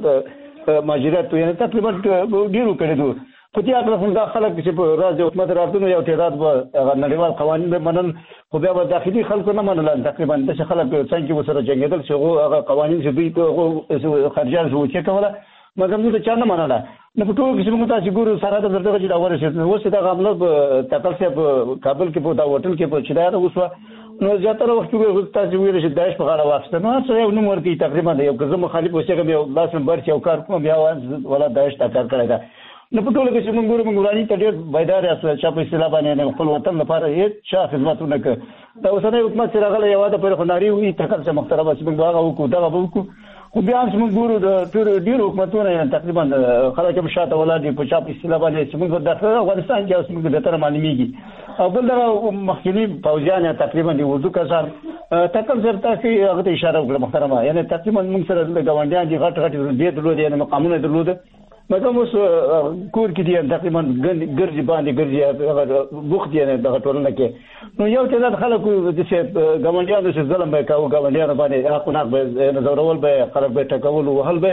ماجرات یعنی تقریبا ډیرو کړي دي. په دې اړه څنګه خلک چې په راځي حکومت راځي یو تعداد به نړیوال قوانین به منل، خو بیا به داخلي خلکو نه منل. تقریبا د خلک څنګه وسره جنگیدل چې هغه قوانین چې دوی خارجان شو چې کوله مګر نو چا نه منله. نو په ټول کې موږ تاسو ګورو سره د درته چې دا ورسېد اوس دا غمله تکل څه کابل کې په دا هوټل کې په چدار اوس نو زیاتره وخت به تاسو ویل چې داعش په غاړه واخیسته. نو څه یو نوم ورکی تقریبا یو ځم مخالف اوسېږم یو لاس نمبر چې یو کار کوم بیا ولا داعش تا کار کړی دا. نو په ټول کې چې موږ ګورو موږ ورانی ته ډېر بیدار یاست چې په اصطلاح باندې خپل وطن لپاره هیڅ شا خدمتونه کوي. دا اوسنۍ حکومت چې راغله یو د پر خناري وي تکل څه محترمه چې موږ هغه وکړو دا به وکړو، خو بیا هم موږ ګورو د ډېر حکومتونه تقریبا خلک هم شاته ولاړ دي په چا په اصطلاح باندې چې موږ د افغانستان کې اوس موږ د تر معلومیږي. او بل دا مخکنی پوځیان تقریبا دی وضو کسان تکل زرتا کې هغه ته اشاره وکړه محترمه، یعنی تقریبا موږ سره د ګاونډیان دي غټ دې درلود، یعنی مقامونه درلود، مګر اوس کور کې دي تقریبا ګرځي باندې ګرځي بوخت یې د ټولنه کې. نو یو تعداد خلکو چې ګاونډیانو چې ظلم به کاوه ګاونډیانو باندې حقونه به زورول به خلک به ټکول وهل به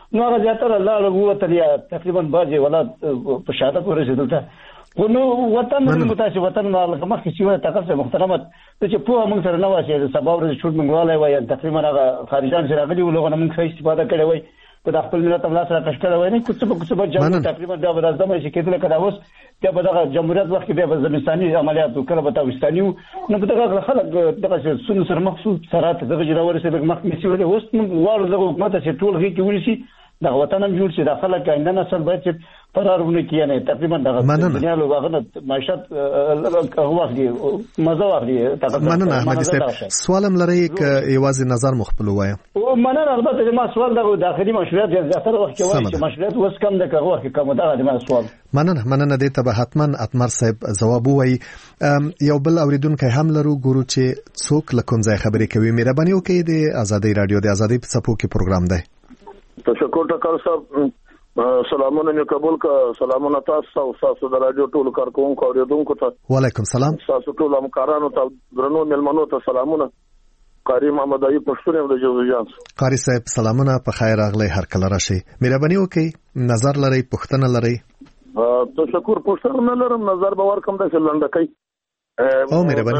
نو هغه زیاتره لاړ ووتل یا تقریبا بعضې ولاد په شهادت ورسېدل ته خو نو وطن متاسف وطن مخکې چې تقرص محترمت چې پوهه موږ سره نه وه چې سبا ورځ چوټ موږ والی وای تقریبا هغه خارجان چې راغلي وو له هغه نه موږ ښه استفاده کړې وای په د خپل ملت هم لاس راکش کړی وای نه کوڅه په کوڅه به جنګ تقریبا بیا به راځدمه چې کېدله که دا اوس بیا به دغه جمهوریت وخت کې بیا به زمستاني عملیات کله به تاوستاني وو نو په دغه خلک دغه ستونو سره مخ شو سرحد ته دغه چې راورسېدل مخکې نیسي ولې اوس موږ غواړو دغه حکومت چې ټول غېږ کې ونیسي دغه وطن هم جوړ شي دا خلک آینده نسل باید چې فرار ونه کړي نه تقریبا دغه دنیا له واغنه معیشت واخلي مزه واخلي مننه احمد صاحب سوالم لري ک یوازې نظر مخبل وایم مننه البته ما سوال دغه داخلي مشروعیت زیاتره وخت کې وایي چې مشروعیت وس کم د کغه وخت کوم دا د سوال مننه دې ته به حتما اتمر صاحب جواب وایي یو بل اوریدونکو هم لرو ګورو چې څوک لکم ځای خبرې کوي مهرباني وکړئ د ازادي رادیو د ازادي په څپو کې پروګرام دی تشکر ټکر صاحب سلامونه مې قبول کا سلامونه تاسو او تاسو د رادیو ټول کارکونکو اوریدونکو ته وعلیکم سلام تاسو ټول همکارانو ته درنو ملمنو ته سلامونه قاری محمد ایوب پښتون د جوزجان قاری صاحب سلامونه په خیر راغلی هر کله راشي مهرباني وکړئ نظر لري پښتنه لري تشکر پښتنه لرم نظر به ورکم د لنډکۍ او مهرباني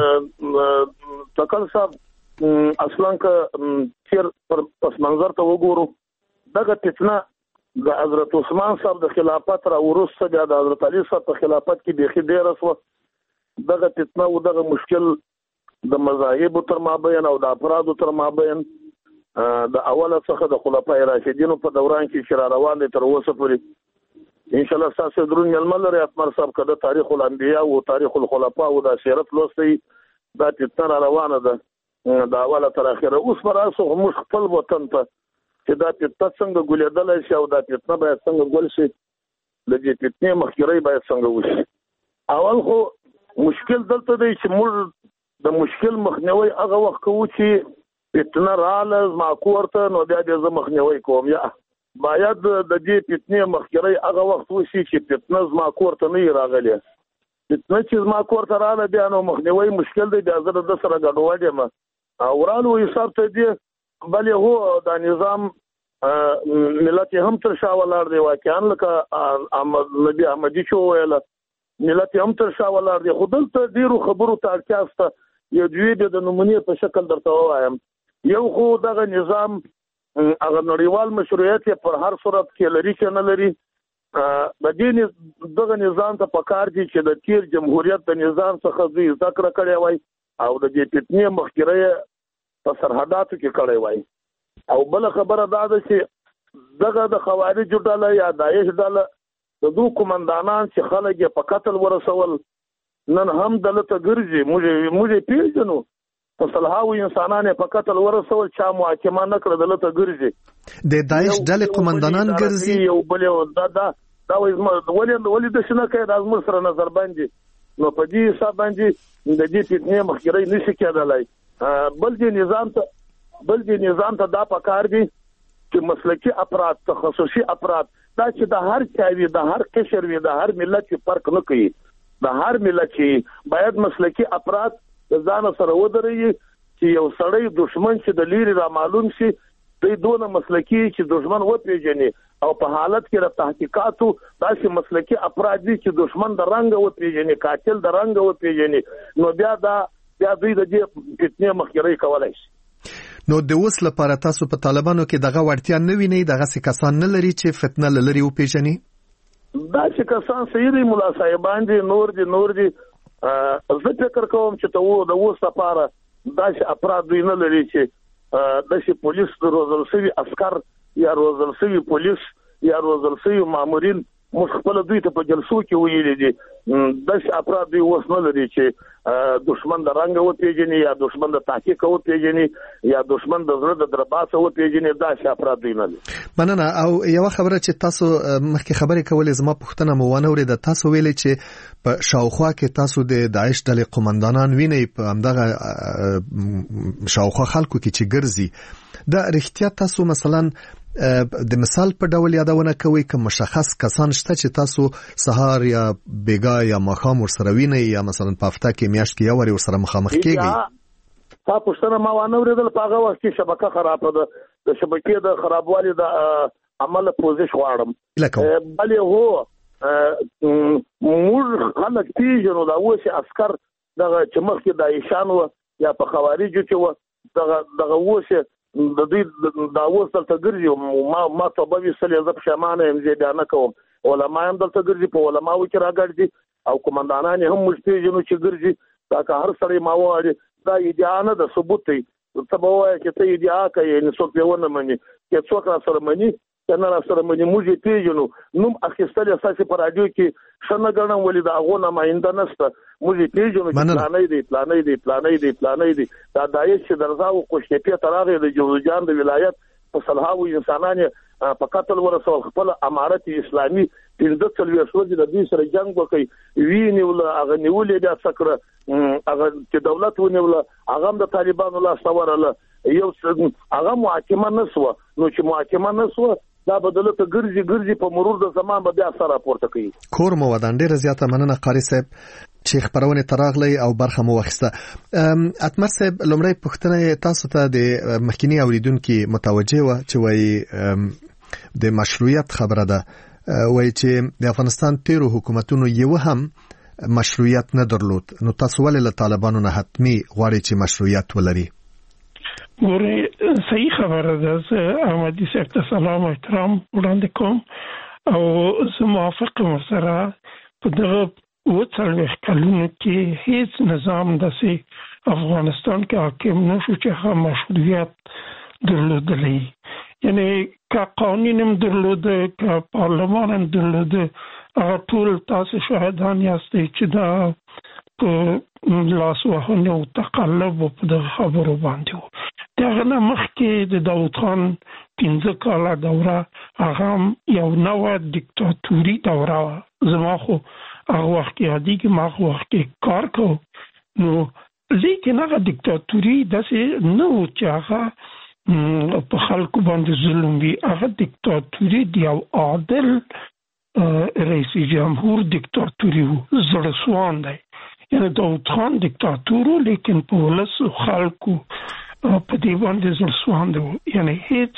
ټکر صاحب اصلا که چیر پس منظر ته وګورو دغه فتنه د حضرت عثمان صاحب د خلافت را ورسته بیا د حضرت علي صاحب په خلافت کې بيخي ډیره سو دغه فتنه او دغه مشکل د مذاهب تر مابین او د افراد تر مابین د اوله څخه د خلفای راشدینو په دوران کې شر روان دي تر اوسه پورې ان شاء الله تاسو درون ململ لري اتمر صاحب کده تاریخ الانبیاء او تاریخ الخلفاء او د سیرت لوستي دا فتنه روانه ده د اوله تر اخره اوس براسو موږ خپل وطن ته چې دا فتنه څنګه ګولېدل شي او دا فتنه باید څنګه ګول شي د دې فتنې مخکري باید څنګه وشي اول خو مشکل دلته دی چې موږ د مشکل مخنیوي هغه وخت کوو چې فتنه رااله ما کوورته نو بیا دې زه مخنیوي کوم یا باید د دې فتنې مخکري هغه وخت وشي چې فتنه زما کوورته نه راغلی فتنه چې زما کوورته رااله بیا نو مخنیوي مشکل دی بیا زه د سره ګډوډ یم اورانو حساب ته دی بل هو دا نظام ملت هم تر شاولار دی واقعا لکه نبی احمدی شو ویل ملت هم تر شاولار دی خودل ته ډیرو خبرو ته اړتیاسته یو دوی د نمونې په شکل درته وایم یو خو دغه نظام هغه نړیوال مشروعیت پر هر صورت کې لري چې نه لري د دې دغه نظام ته پکار دي چې د تیر جمهوریت د نظام څخه دوی ذکر کړی وای او د دې فتنې مخکره په سرحداتو کې کړی وای او بل خبره دا ده چې دغه د خوارج ډله یا داعش ډله د دوه کمانډانان چې خلک په قتل ورسول نن هم دلته ګرځي موږ پیژنو په صلحاو انسانانه په قتل ورسول چا محاکمه نه کړ دلته ګرځي د داعش ډلې کمانډانان ګرځي یو بل دا ولې د شنه کې د ازمر سره نظر باندې نو په دې حساب باندې د دې فتنې مخکري نشي کېدلای بل دې نظام ته دا پکار دي چې مسلکی افراد تخصصي افراد دا چې د هر چاوي د هر قشر وي د هر ملت فرق نه کوي د هر ملت باید مسلکی افراد ځان سره ودرېږي چې یو سړی دشمن چې د لیری را معلوم شي دوی دونه مسلکی چې دشمن و پیژني او په حالت کې د تحقیقاتو داسې مسلکی افراد دي چې دشمن د رنګ و پیژني قاتل د رنګ و پیژني نو بیا دوی د دې فتنې مخکري کولای شي نو د اوس لپاره تاسو په طالبانو کې دغه وړتیا نه ویني دغه څه کسان نه لري چې فتنه لري او پیژني دا چې کسان سیدی مولا صاحبان دي نور دي زه فکر کوم چې ته د اوس لپاره داسې افراد دوی نه لري چې داسې پولیس روزل شوي عسكر یا روزل شوي پولیس یا روزل شوي مامورین مخبل دوی ته په جلسو کې ویلي دي داسې افراد دوی اوس نه لري چې دشمن د رنګ و پیژني یا دشمن د تحقیق و پیژني یا دشمن د زړه د درباسه و پیژني داسې افراد دوی نه لري مننه او یو خبره چې تاسو مخکې خبرې کولې زما پوښتنه مو ونه اورېده تاسو ویلې چې په شاوخوا کې تاسو د داعش ډلې قومندانان وینئ په همدغه شاوخوا خلکو کې چې ګرځي دا رښتیا تاسو مثلا د مثال په ډول یادونه کوي که مشخص کسان شته چې تاسو سهار یا بیګا یا ماښام ورسره وینئ یا مثلا په هفته کې میاشت کې یو وری ورسره مخامخ کیږي تا پښتنه ما ونه ورېدل په هغه وخت کې شبکه خرابه ده د شبکې د خرابوالي د عمل پوزیش غواړم بلې هو موږ خلک پیژنو دا اوس عسكر دغه چې مخکې د ایشان و یا په خوارجو چې و دغه اوس د دې دا اوس دلته ګرځي ما ته به وسلې زه پښیمانه یم زه بیا نه کوم علما هم دلته ګرځي په علماو کې راګرځي او کمانډانان هم موږ پیژنو چې ګرځي دا که هر سړی ما وایي دا ادعا نه ده ثبوت دی ته به وایې چې ته ادعا کوې یعنې څوک یې ونه مني چې څوک را سره مني که نه را سره مني موږ یې پیژنو نوم اخیستل یې ستاسې په راډیو کې ښه نه ګڼم ولې د هغو نماینده نشته موږ یې پیژنو چې پلانی دی دا داعش چې درځا و قوشتېپې ته راغی د جوزجان د ولایت په سلهاوو انسانان یې په قتل ورسول خپل امارت اسلامي 15 ورځې د دوی سره جنگ وکړي وینیوله هغه نیولې بیا سکره هغه چې دولت ونیوله هغه هم د طالبانو لاس ته ورغله یو هغه محاکمه نه سوه نو چې محاکمه نه سوه دا بدله ته ګرځي په مرور د زمان به بیا سره راپورته کوي کور مو ودان ډیره زیاته مننه قاری صاحب چې خبرونه تراغلی او برخه مو واخیسته اتمر صاحب لومړی پوښتنه تاسو ته د مخکینی اوریدونکو متوجه و چې وایي د مشروعیت خبره ده وایي چې د افغانستان تیرو حکومتونو یو هم مشروعیت نه درلود نو تاسو ولې له طالبانو نه حتمی غواړئ چې مشروعیت ولري ګوره صحیح خبره ده زه احمدي صاحب ته سلام او احترام وړاندې کوم او زه موافق یم سره په دغه 40 کلونو کې هیڅ نظام داسې افغانستان کې حاکم نشو چې هغه مشروعیت درلودلی یعنی که قانون هم درلوده که پارلمان هم درلوده هغه ټول تاسو شاهدان یاستئ چې دا په لاس وهنه او تقلب په دغه خبرو باندې و دغه نه مخکې د داوود خان 15 کاله دوره هغه یو نوې دیکتاتوري دوره زما خو هغه وخت یادېږي ما خو وخت کار کو نو لیکن هغه دیکتاتوري داسې نه و چې هغه په خلکو باندې ظلم وي هغه دیکتاتوري دی او عادل رئیس جمهور دیکتاتوري و زړه سوان دی یعنی داوود خان دیکتاتور لیکن په ولس خلکو په دې باندې زړه سوان دی یعنی هیڅ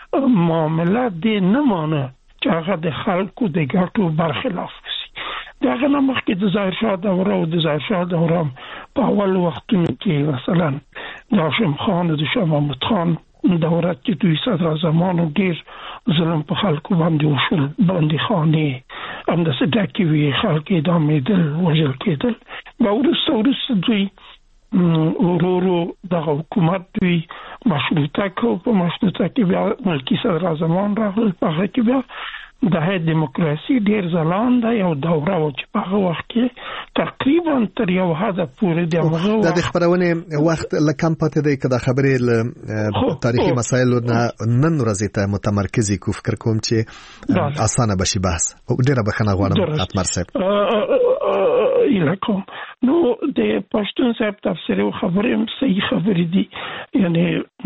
معامله دې نه مانه چې هغه د خلکو د ګټو برخلاف وي دغه نه مخکې د ظاهر شاه دوره او د ظاهر شاه دوره په اول وختونو کې مثلا د هاشم خان او د شاه محمود خان دوره چې دوی صدر زمانو ډیر ظلم په خلکو باندې وشول باندې خانه هم د صدقې وی خلک ادامه دل وجل کېدل او وروسته دوی ورورو د حکومت دوی مشروطه کو په مشروطه کې بیا ملکی صدر زمان راغل په هغه کې بیا د دیموکراسي ډیر ځلان دی او دوره او چې په هغه وخت کې تقریبا تر یو حد پورې د خبرونه وخت لکم پاتې دی کله خبرې تاریخي مسایل نن ورځ ته متمرکزي کو فکر کوم چې اسانه بشي بحث ډیره بخنه غواړم اتمر صاحب الکم نو د پښتون صاحب تفسیر او خبرې هم صحیح خبرې دي یعنی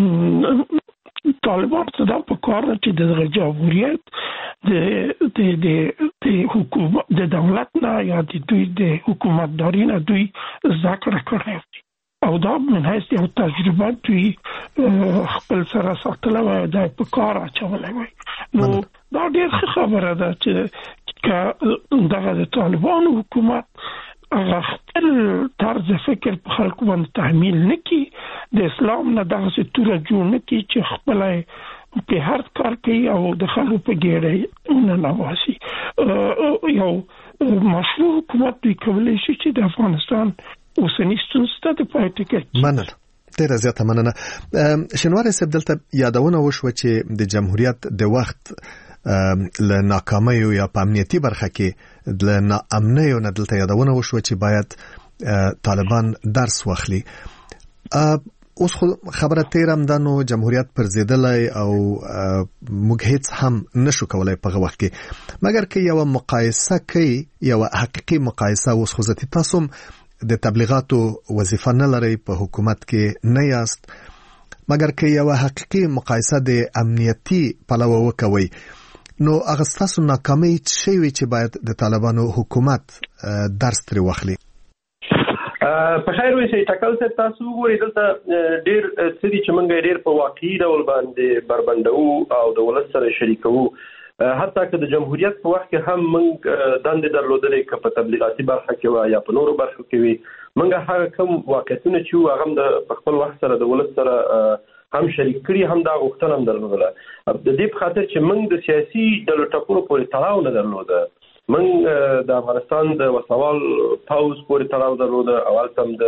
طالبان ته دا په کار چې د جمهوریت د حکومت د دولت نه یا د دوی د حکومتداري نه دوی ذکر کړی او دا من هیڅ یو تجربه دوی خپل سره ساتله وای دا په کار اچولای وای نو دا ډېر خبره ده چې دغه د طالبان حکومت هغه خپل طرز فکر په خلکو باندې تحمیل نکي د اسلام نه دغه ستوره جوړ نکي چې خپل په هر کار کې او د خلکو په ګیره نه نواسي یو مشروع حکومت دوی کولای شي چې د افغانستان اوسنی ستونزې ته پاتې کړي مننه ډیره زیاته مننه شنوار صاحب دلته یادونه وشو چې د جمهوریت د وخت له ناکامۍ یا په امنیتي برخه کې د ناامنۍ نه دلته یادونه وشو چې باید طالبان درس واخلي اوس خبره تیرم ده نو جمهوریت پر زیدلای او موږ هیڅ هم نشو کولای په وخت کې مګر کې یو مقایسه کوي یو حقيقي مقایسه اوس خو ځتی تاسو د تبلیغاتو وظیفه نه لري په حکومت کې نه یاست مګر کې یو حقيقي مقایسه د امنیتي پلوه وکوي نو هغه تاسو ناکامي شي چې باید د طالبانو حکومت درس تر واخلي په خیر وي ټاکل څه تاسو وګورئ دلته ډېر څه دي چې موږ ډېر په واقعي ډول باندې بربندو او د ولس سره شریکو. حتی که د جمهوریت په وخت کې هم موږ دندې درلودلې که په تبلیغاتي برخه کې وه یا په نورو برخو کې وي، موږ هغه کوم واقعیتونه چې وو هغه هم په خپل وخت سره د ولس سره هم شریک کړي، هم دا غوښتنه هم درلودله. د دې په خاطر چې موږ د سیاسي ډلو ټکرو پورې تړاو نه درلوده. موږ د افغانستان د وسوال پوځ پورې تړاو درلوده او هلته هم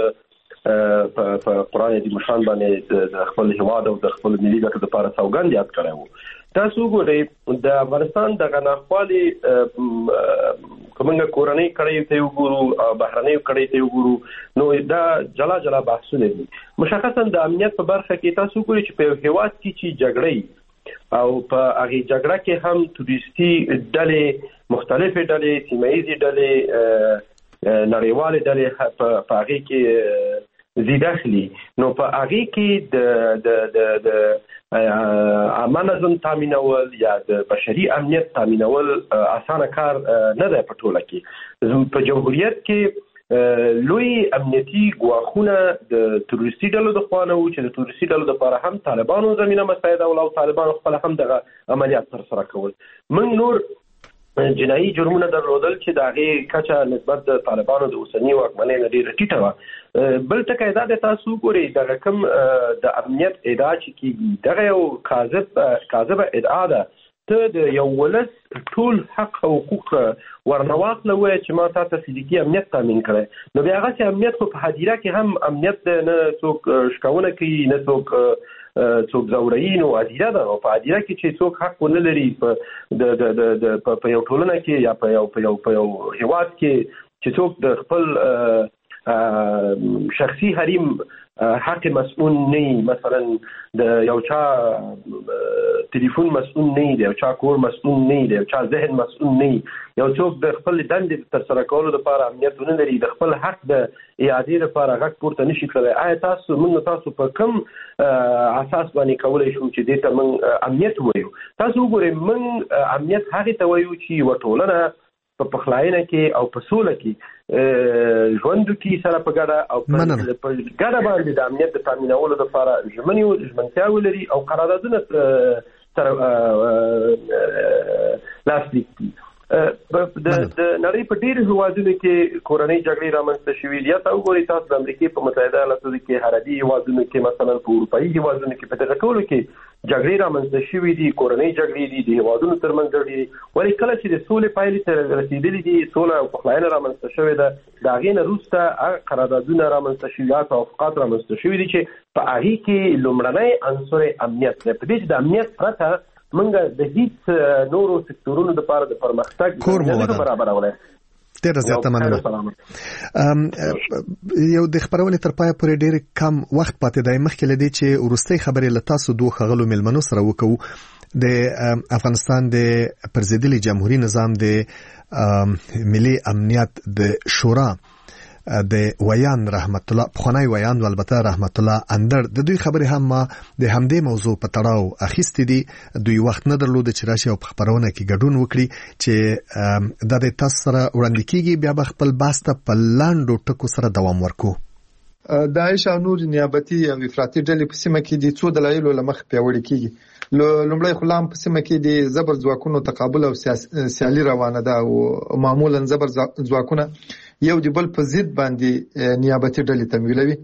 په قرآن عظیم الشان باندې د خپل هېواد او د خپل ملي ګټو دپاره سوګند یاد کړی وو. تاسو وګورئ د افغانستان دغه ناخوالې که موږ کورنۍ کړیو ته وګورو او بهرنیو کړیو ته وګورو نو دا جلا جلا بحثونه دي. مشخصا د امنیت په برخه کې تاسو وګورئ چې په یو هېواد کې چې جګړې او په هغې جګړه کې هم توریستي ډلې، مختلفې ډلې، سیمه ییزې ډلې، نړیوالې ډلې په هغې کې زیده اخلي، نو په هغې کې د عامه نظم تامینول یا د بشري امنیت تامینول اسانه کار نه دی په ټوله کې. په جمهوریت کې لوی امنیتي ګواښونه د تروریستي ډلو د خوا نه وو چې د تروریستي ډلو دپاره هم طالبانو زمینه مساعدول او طالبانو خپله هم دغه عملیات ترسره کول. موږ نور جنایي جرمونه درلودل چې د هغې کچه نسبت د طالبانو د اوسني واکمنۍ نه ډېره ټیټه وه. بل ټکی دا دی تاسو وګورئ دغه کوم د امنیت ادعا چې کېږي دغه یو کاذبه ادعا ده. ته د یو ولس ټول حق او حقوق ورنه واخله ووایه چې ما تا ته فزیکي امنیت تامین کړی، نو بیا هغسې امنیت خو په هدیره کې هم امنیت دی، نه څوک شکونه کوي، نه څوک زورهي، نو هدیره ده. او په هدیره کې چې څوک حق ونه لري په یو ټولنه کې یا په یو هېواد کې چې څوک د خپل شخصي حریم حق مسئول نه، مثلا د یو چا تلیفون مسئول نه، د یو چا کور مسئول نه، د یو چا ذهن مسئول نه، یو څوک د خپل دندې ترسره کولو لپاره امنیت ونه لري، د خپل حق د اعادې لپاره غږ پورته نشي کړی. آیا موږ تاسو په کوم اساس باندې کولی شو چې دې ته موږ امنیت ووایو؟ تاسو وګورئ موږ امنیت هغې ته وایو چې یوه ټولنه په پخلاینه کې او په سوله کې ژوند وکړي سره په ګډه او په ګډه باندې د امنیت د تامینولو لپاره ژمنتیا ولري او قراردادونه سره لاسلیک کړي. د نړۍ په ډېرو هېوادونو کې کورنۍ جګړې رامنځته شوي دي. یا ته وګورئ تاسو د امریکې په متحده ایالاتو کې عربي هېوادونو کې، مثلا په اروپایي هېوادونو کې، په دغه ټولو کې جګړې رامنځته شوي دي، کورنۍ جګړې دي، د هېوادونو ترمنځ جګړې دي. ولې کله چې د سولې پایلې ته رسېدلي دي، سوله او پخلاینه رامنځته شوې ده، د هغې نه وروسته هغه قراردادونه رامنځته شوي، هغه توافقات رامنځته شوي دي چې په هغې کې لومړنی عنصر امنیت دی. په دې چې د امنیت پرته موږ د هیڅ نورو سکتورونو لپاره د پرمختګ نه برابرولی. ډېره زیاته مننه. یو د خبرونې تر پایه پورې ډېر کم وخت پاتې دی. مخکې له دې چې وروستۍ خبرې له تاسو دوه ښاغلو مېلمنو سره وکړو، د افغانستان د پرځېدلي جمهوري نظام د ملي امنیت د شورا د ویان رحمت الله پخوانی ویان و البته رحمت الله اندر د دوی خبرې هم ما د همدې موضوع په تړاو اخیستې دي. دوی وخت نه درلود چې راشي او په خبرونه کې ګډون وکړي چې د تاسو سره وړاندې کیږي. بیا به خپل بحث ته په لاندو ټکو سره دوام ورکو. داعش او نور نیابتي او افراطي ډلې په سیمه کې د څو دلایلو له مخې پیاوړي کیږي. لومړی خو لام په سیمه کې د زبر ځواکونو تقابل او سیالي روانه ده او معمولا زبر ځواکونه یو د بل په ضد باندې نیابتي ډلې تمویلوي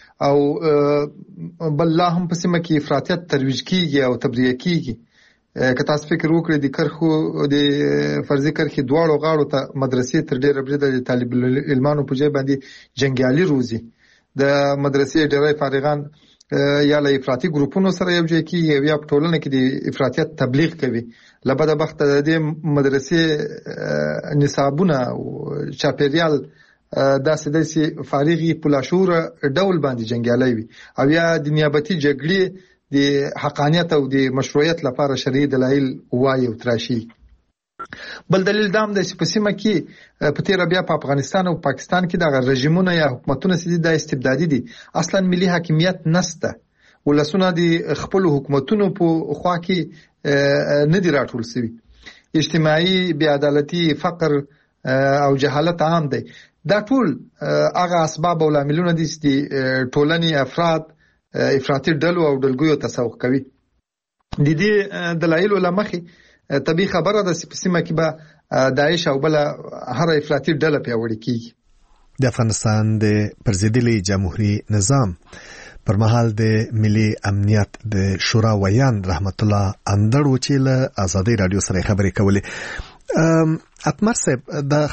او بل لا هم په سیمه کې افراطیت ترویج کیږي او تبلیغ کیږي. که تاسو فکر وکړئ د کرخو د فرضي کرخې دواړو غاړو ته مدرسې تر ډېره بریده د طالب علمانو په ځای باندې جنګیالي روزي. د مدرسې ډېری فارغان یا له افراطي ګروپونو سره یو ځای کېږي یا په ټولنه کې د افراطیت تبلیغ کوي. له بدبخته د دې مدرسې نصابونه او چاپېریال داسې فارغي پلاشور ډول باندې جنګیالي وي او یا د نیابتي جګړې د حقانیت او د مشروعیت لپاره شرعي دلایل وایي او تراشي. بل دلیل دا هم دی چې په سیمه کې په تیره بیا په افغانستان او پاکستان کې دغه رژیمونه یا حکومتونه چې د استبدادي دي، اصلا ملي حاکمیت نشته. ولسونه د خپل حکومتونو په خوا کې نه دي راټول شوي. اجتماعي بې عدالتي، فقر او جهالت عام دی. دا ټول هغه اسباب او لاملونه دي چې ټولنې افراد افراطي ډلو او ډلګیو تسوق کوي. د دې دلایل لمخې طبي خبره ده چې په سیمه کې به داعش او بل هر افراطي ډله پیاوړې کیږي. د افغانستان د پرزیدلي جمهوریت نظام پر مهال د ملي امنیت د شورا ویان رحمت الله اندړو چې له آزادۍ رادیو سره خبرې کولې. اتمر صاحب د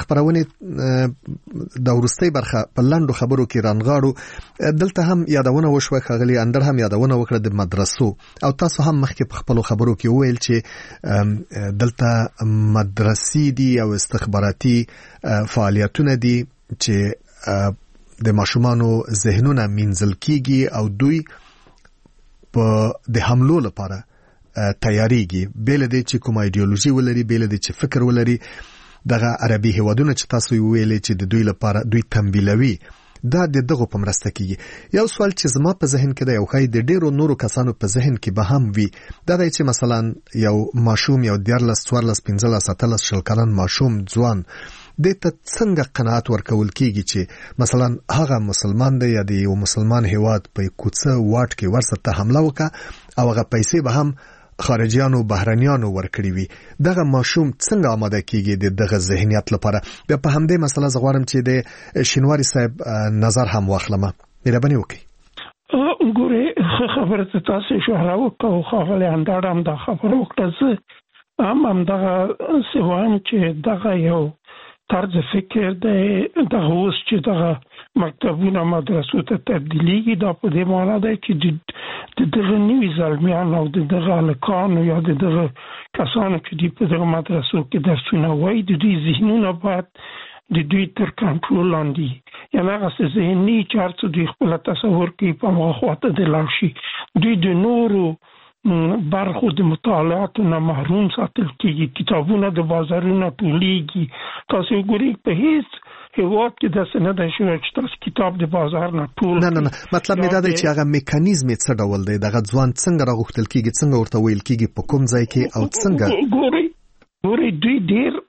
خبرونه د ورستۍ برخه په لاندو خبرو کې رانغاړو، دلته هم یادونه وشوه، خغلی اندر هم یادونه وکړه د مدرسو، او تاسو هم مخکې په خپل خبرو کې وویل چې دلته مدرسې دي او استخباراتي فعالیتونه دي چې د ماشومانو ذهنونه منځل کیږي او دوی په د حملو لپاره تیاریږي، بیل دې چې کوم ایدئولوژي ولري، بیل دې چې فکر ولري. دغه عربي هیوادونه چې تاسو ویلې چې د دوی لپاره دوی تنبیلوي، دا دغه په مرسته کیږي. یو سوال چې زما په ذهن کې دی او خای د ډیرو نورو کسانو په ذهن کې به هم وي، دا دی چې مثلا یو ماشوم، یو 14 14 15 17 شل کلن ماشوم ځوان د ته څنګه قناعت ورکول کیږي چې مثلا هغه مسلمان دی یا د یو مسلمان هیواد په کوڅه واټ کې ورسته حمله وکړه او هغه پیسې به هم خارجيانو بهرنيانو ورکړي وي. دغه ماشوم څنګه آماده کیږي دغه ذهنیت لپاره؟ بیا په همدې مسله زغوارم چې د شینواری صاحب نظر هم واخلمه. مهرباني وکړئ. ګوره خبره تاسو شو راو خو اندار هم دا خبره وکړه هم دغه سوام چې دغه یو طرز فکر دی، دغه اوس چې دغه مکتبونه مدرسو ته تبدیلیږي، دا په دې معنا ده چې د دغه نوي زلمیان او د دغه هلکانو یا د دغه کسانو چې دی په دغه مدرسو کې درسونه وایي، د دوی ذهنونه باید د دوی تر کنټرول لاندې، یعنې هغه ذهني چې هر څه دوی خپل تصور کوي په هغه خواته د لاړ شي. دوی د نورو برخو د مطالعاتو نه محروم ساتل کیږي، کتابونه د بازارونو ټولېږي. تاسو وګورئ په هیڅ هیواد کې داسې نه ده چې تاسو کتاب د بازار نه ټول نه مطلب مې دا دی چې هغه میکانیزم څه ډول دی، دغه ځوان څنګه راغوښتل کیږي، څنګه ورته ویل کیږي، په کوم ځای کې او څنګه ګورئ دوی ډیر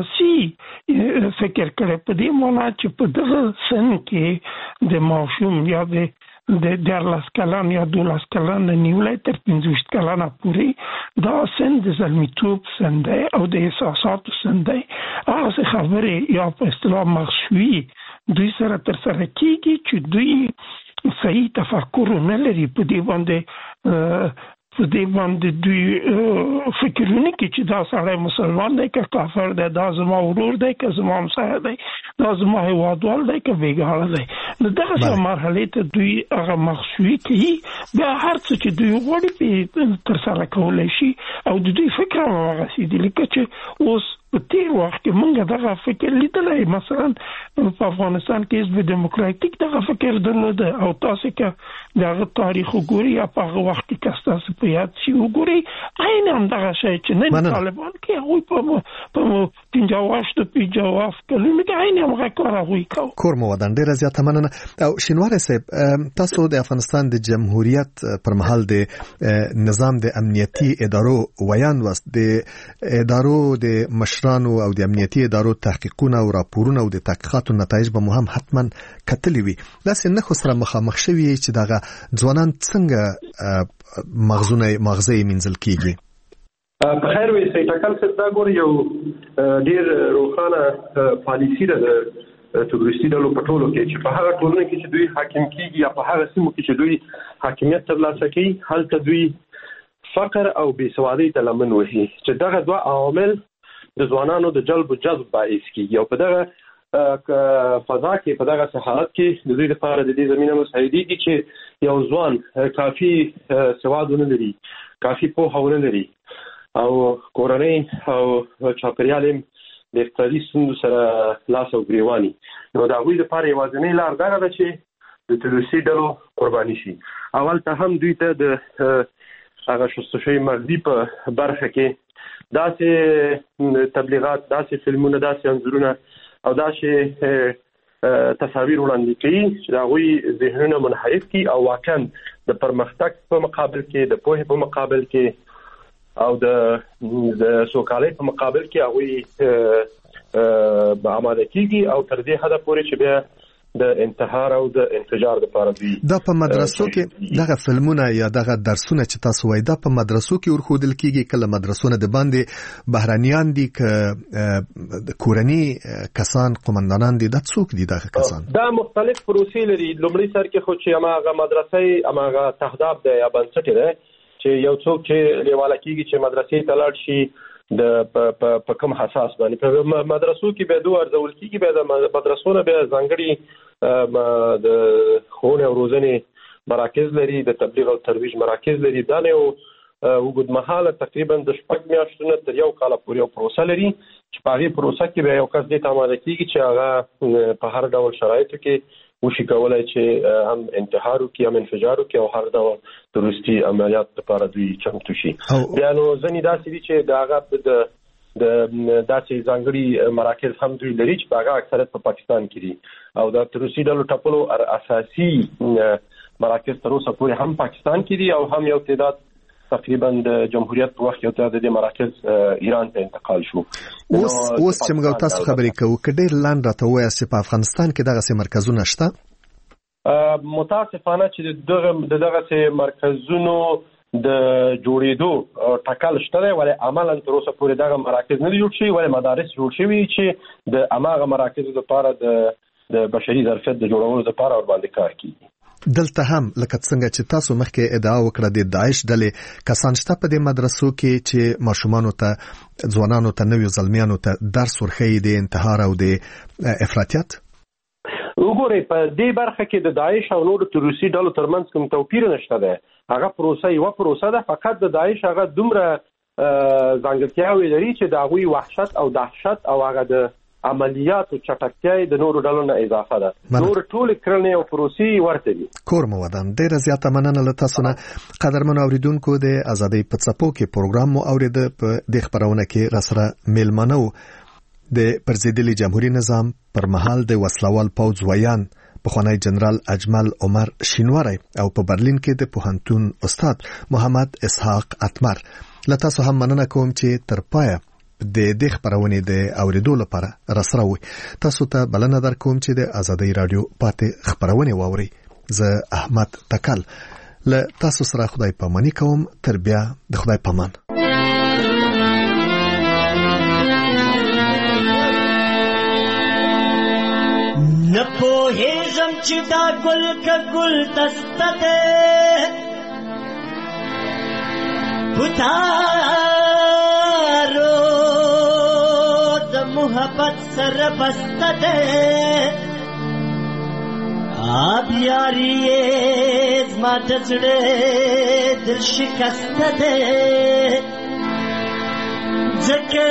اساسي فکر کړي په دې معنا چې په دغه سن کې د ماشوم یا د 14 کلن یا 12 کلن نیولای تر 15 کلن پورې دا سن د زلمیتوب سن دی او د احساساتو سن دی. هغه خبرې یا په اصطلاح مخشوي دوی سره تر سره کیږي چې دوی صحیح تفکر نه لري په دې باندې دوی فکرونه کوي چې دا سړی مسلمان دی که کافر دی، دا زما ورور دی که زما همسایه دی، دا زما هیوادوال دی که بیګانه دی. نو دغه مرحله ته دوی هغه مخشوي کوي، بیا هر څه چې دوی غواړي تر سره کولی شي او د دوی فکر هم هغسې دي. لکه چې اوس په تیر وخت کې موږ دغه فکر لیدلی، مثلا په افغانستان کې حزب دیموکراتیک دغه فکر درلوده او تاسو که دغه تاریخ وګورئ یا په هغه وخت کې که ستاسو په یاد شي وګورئ، عین همدغه شی چې نن طالبان کې هغوی په 58 کلونو کې عین همغه کار هغوی کوي. کور مو ودان، ډېره زیاته مننه. او شینواری صاحب، تاسو د افغانستان د جمهوریت پر مهال د نظام د امنیتي ادارو ویان وست، د ادارو د مشرانو او د امنیتي ادارو تحقیقونه او راپورونه او د تحقیقاتو نتایج به مو هم حتما کتلی وي. داسې نه خو سره مخامخ شوي چې دغه ځوانان څنګه مغزه یې منځل کیږي. په خیر وي سید اکل صاحب، دا ګور یو ډیر روښانه پالیسي ده د تروریستي ډلو په ټولو کې چې په هغه ټولنه کې چې دوی حاکم کیږي یا په هغه سیمو کې چې دوی حاکمیت ترلاسه کوي، هلته دوی فقر او بېسوادۍ ته لمن وهي، چې دغه دوه عوامل د ځوانانو د جلب او جذب باعث کیږي. او په دغه فضا کې، په دغه حالت کې د دوی لپاره د دې زمینه مساعدېږي چې یو ځوان کافي سواد ونه لري، کافي پوهه ونه لري او کورنۍ او چاپېریال د اقتصادي ستونزو سره لاس او ګریواني، نو د هغوی لپاره یوازینۍ لار دغه ده چې د تروریستي ډلو قرباني شي. اول ته هم دوی ته د هغه شستشوي مغزي په برخه کې داسې تبلیغات، داسې فلمونه، داسې انځورونه او داسې تصاویر وړاندې کوي چې د هغوی ذهنونه منحرف کړي او واقعا د پرمختګ په مقابل کې، د پوهې په مقابل کې او د سوکالۍ په مقابل کې هغوی آماده کیږي او تر دې حد پورې چې بیا د انتحار او د انفجار لپاره دی. دا په مدرسو کې دغه فلمونه یا دغه درسونه چې تاسو وایي دا په مدرسو کې ورخودل کیږي، کله مدرسونه د باندې بهرانيان دي ک کورنی کسان قومندانان دي، د څوک دي دغه کسان؟ دا مختلف پروسې لري. لومړی سر کې خو چې هغه مدرسې هغه تهداب دی یا بنسټ دی چې یو څوک چې لیواله کیږي چې مدرسې ته لاړ شي د په کوم حساس باندې په مدرسو کې به دوه ارزول کیږي، به د مدرسو به ځانګړي د ښوونې او روزنې مراکز لري، د تبلیغ او ترویج مراکز لري. دا نه وګد مهاله تقریبا د 6 میاشتو تر 1 کال پورې یو پروسه لري چې په هغه پروسه کې به یو کس دې ته آماده کیږي چې هغه په هر ډول شرایطو کې وشي کولای چې هم انتحار وکړي، هم انفجار وکړي او هر ډول تروریستي عملیات لپاره دوی چمتو شي. بیا نو ځینې داسې دي چې د هغه د داسې ځانګړي مراکز هم دوی لري چې هغه اکثریت په پاکستان کې دي او د تروریستي ډلو ټپلو اساسي مراکز تر اوسه پورې هم پاکستان کې دي او هم یو تعداد تقریبا د جمهوریت په وخت یو تعداد د مراکز ایران ته انتقال شو. اوس چې موږ تاسو خبرې کوو کډیر لاند راته وایي چې په افغانستان کې دغه مرکزونه شته؟ متاسفانه چې دغه مرکزونو د جوړېدو ټکل شته دی، ولې عملاً تر اوسه پورې دغه مراکز نه جوړ شوي، ولې مدارس جوړ شوي چې د هماغه مراکزو لپاره د بشري ظرفیت د جوړولو لپاره ور باندې کار کوي. دلته هم لکه څنګه چې تاسو مخکې ادعا وکړه د داعش ډلې کسان شته په دې مدرسو کې چې ماشومانو ته ځوانانو ته نویو زلمیانو ته درس ورښيي د انتحار او د افراطیت؟ وګورئ په دې برخه کې د داعش او نورو تروریستي ډلو ترمنځ کوم توپیر نشته دی. هغه پروسه یو پروسه ده، فقط د داعش هغه دومره ځانګړتیاوې لري چې د هغوی وحشت او دهشت او هغه د عملیاتو چټکتیا د نورو ډلو نه اضافه ده. نور ټول کړنې او پروسې ورته دي. کور مو ودان ډیره زیاته مننه له تاسو نه. قدرمن اوریدونکو د ازادۍ په څپو کې پروګرام مو اورید. په دې خبرونه کې راسره میلمانه د پرزیدلي جمهوریت نظام پر مهال د وسلوال پوځ ویان پخوانی جنرال اجمل عمر شینواری او په برلین کې د پوهنتون استاد محمد اسحاق اتمر. له تاسو هم مننه کوم چې تر پایه د دې خبرونې د اوریدو لپاره راسره وي. تاسو ته بلنه درکوم چې د ازادۍ رادیو پاتې خبرونه واوري. زه احمد تکل له تاسو سره خدای پاماني کوم. تر بیا د خدای پامان. نه پوهېږم چې دا ګل که ګل دسته دی بوتارو د محبت سره بسته دی آب یاري یې زما د زړه دل شکسته دی ځکه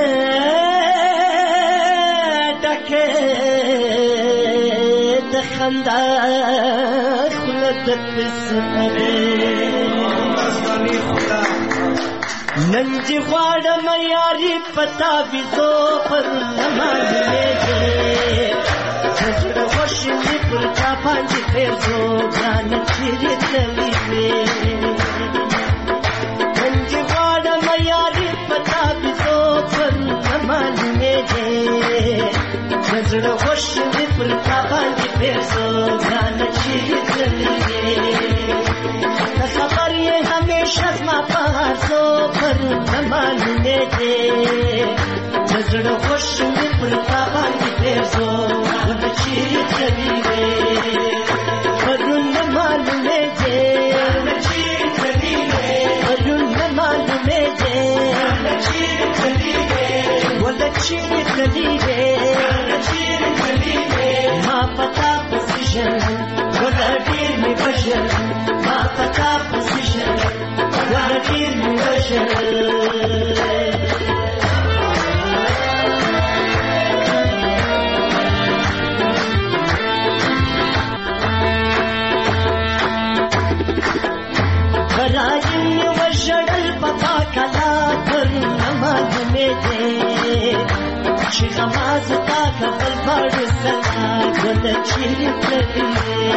د خندا خوله د نن چې غواړم یاري پتا بيزو پر لمانځې زړه خوشې پر چا باندې پېرزو ځان چیرې تللی وې نن چې غواړم یاري پتا بيزو پر لمانځې زړه خوشې پر چا باندې پېرزو ځان چیرې تللی وې خبر یې همیشه زما په هرڅو پر نه معلومې دی زړه خوش مې پر تا باندې پېرزو ورته چیرې تللی وې پرون نه معلومې دی پرون نه معلومې دی ورته چیرې تللی وې ما پتا پسې ژړل ورته ډېر مې وژړل ما پتا پسې ژړل ورته ډېر مې وژړل برایم مې وژړل په پاکلا پر نه معلومې دی چې غماز تا خپل باړو ستا ګل چیرې تللی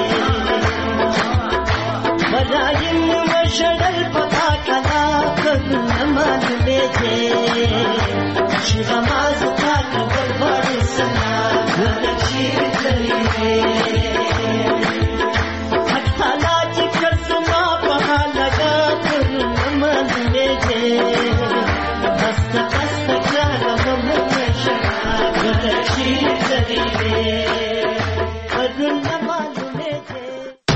برایم مې وژړل په پاکلا پر نه معلومې دی چې غماز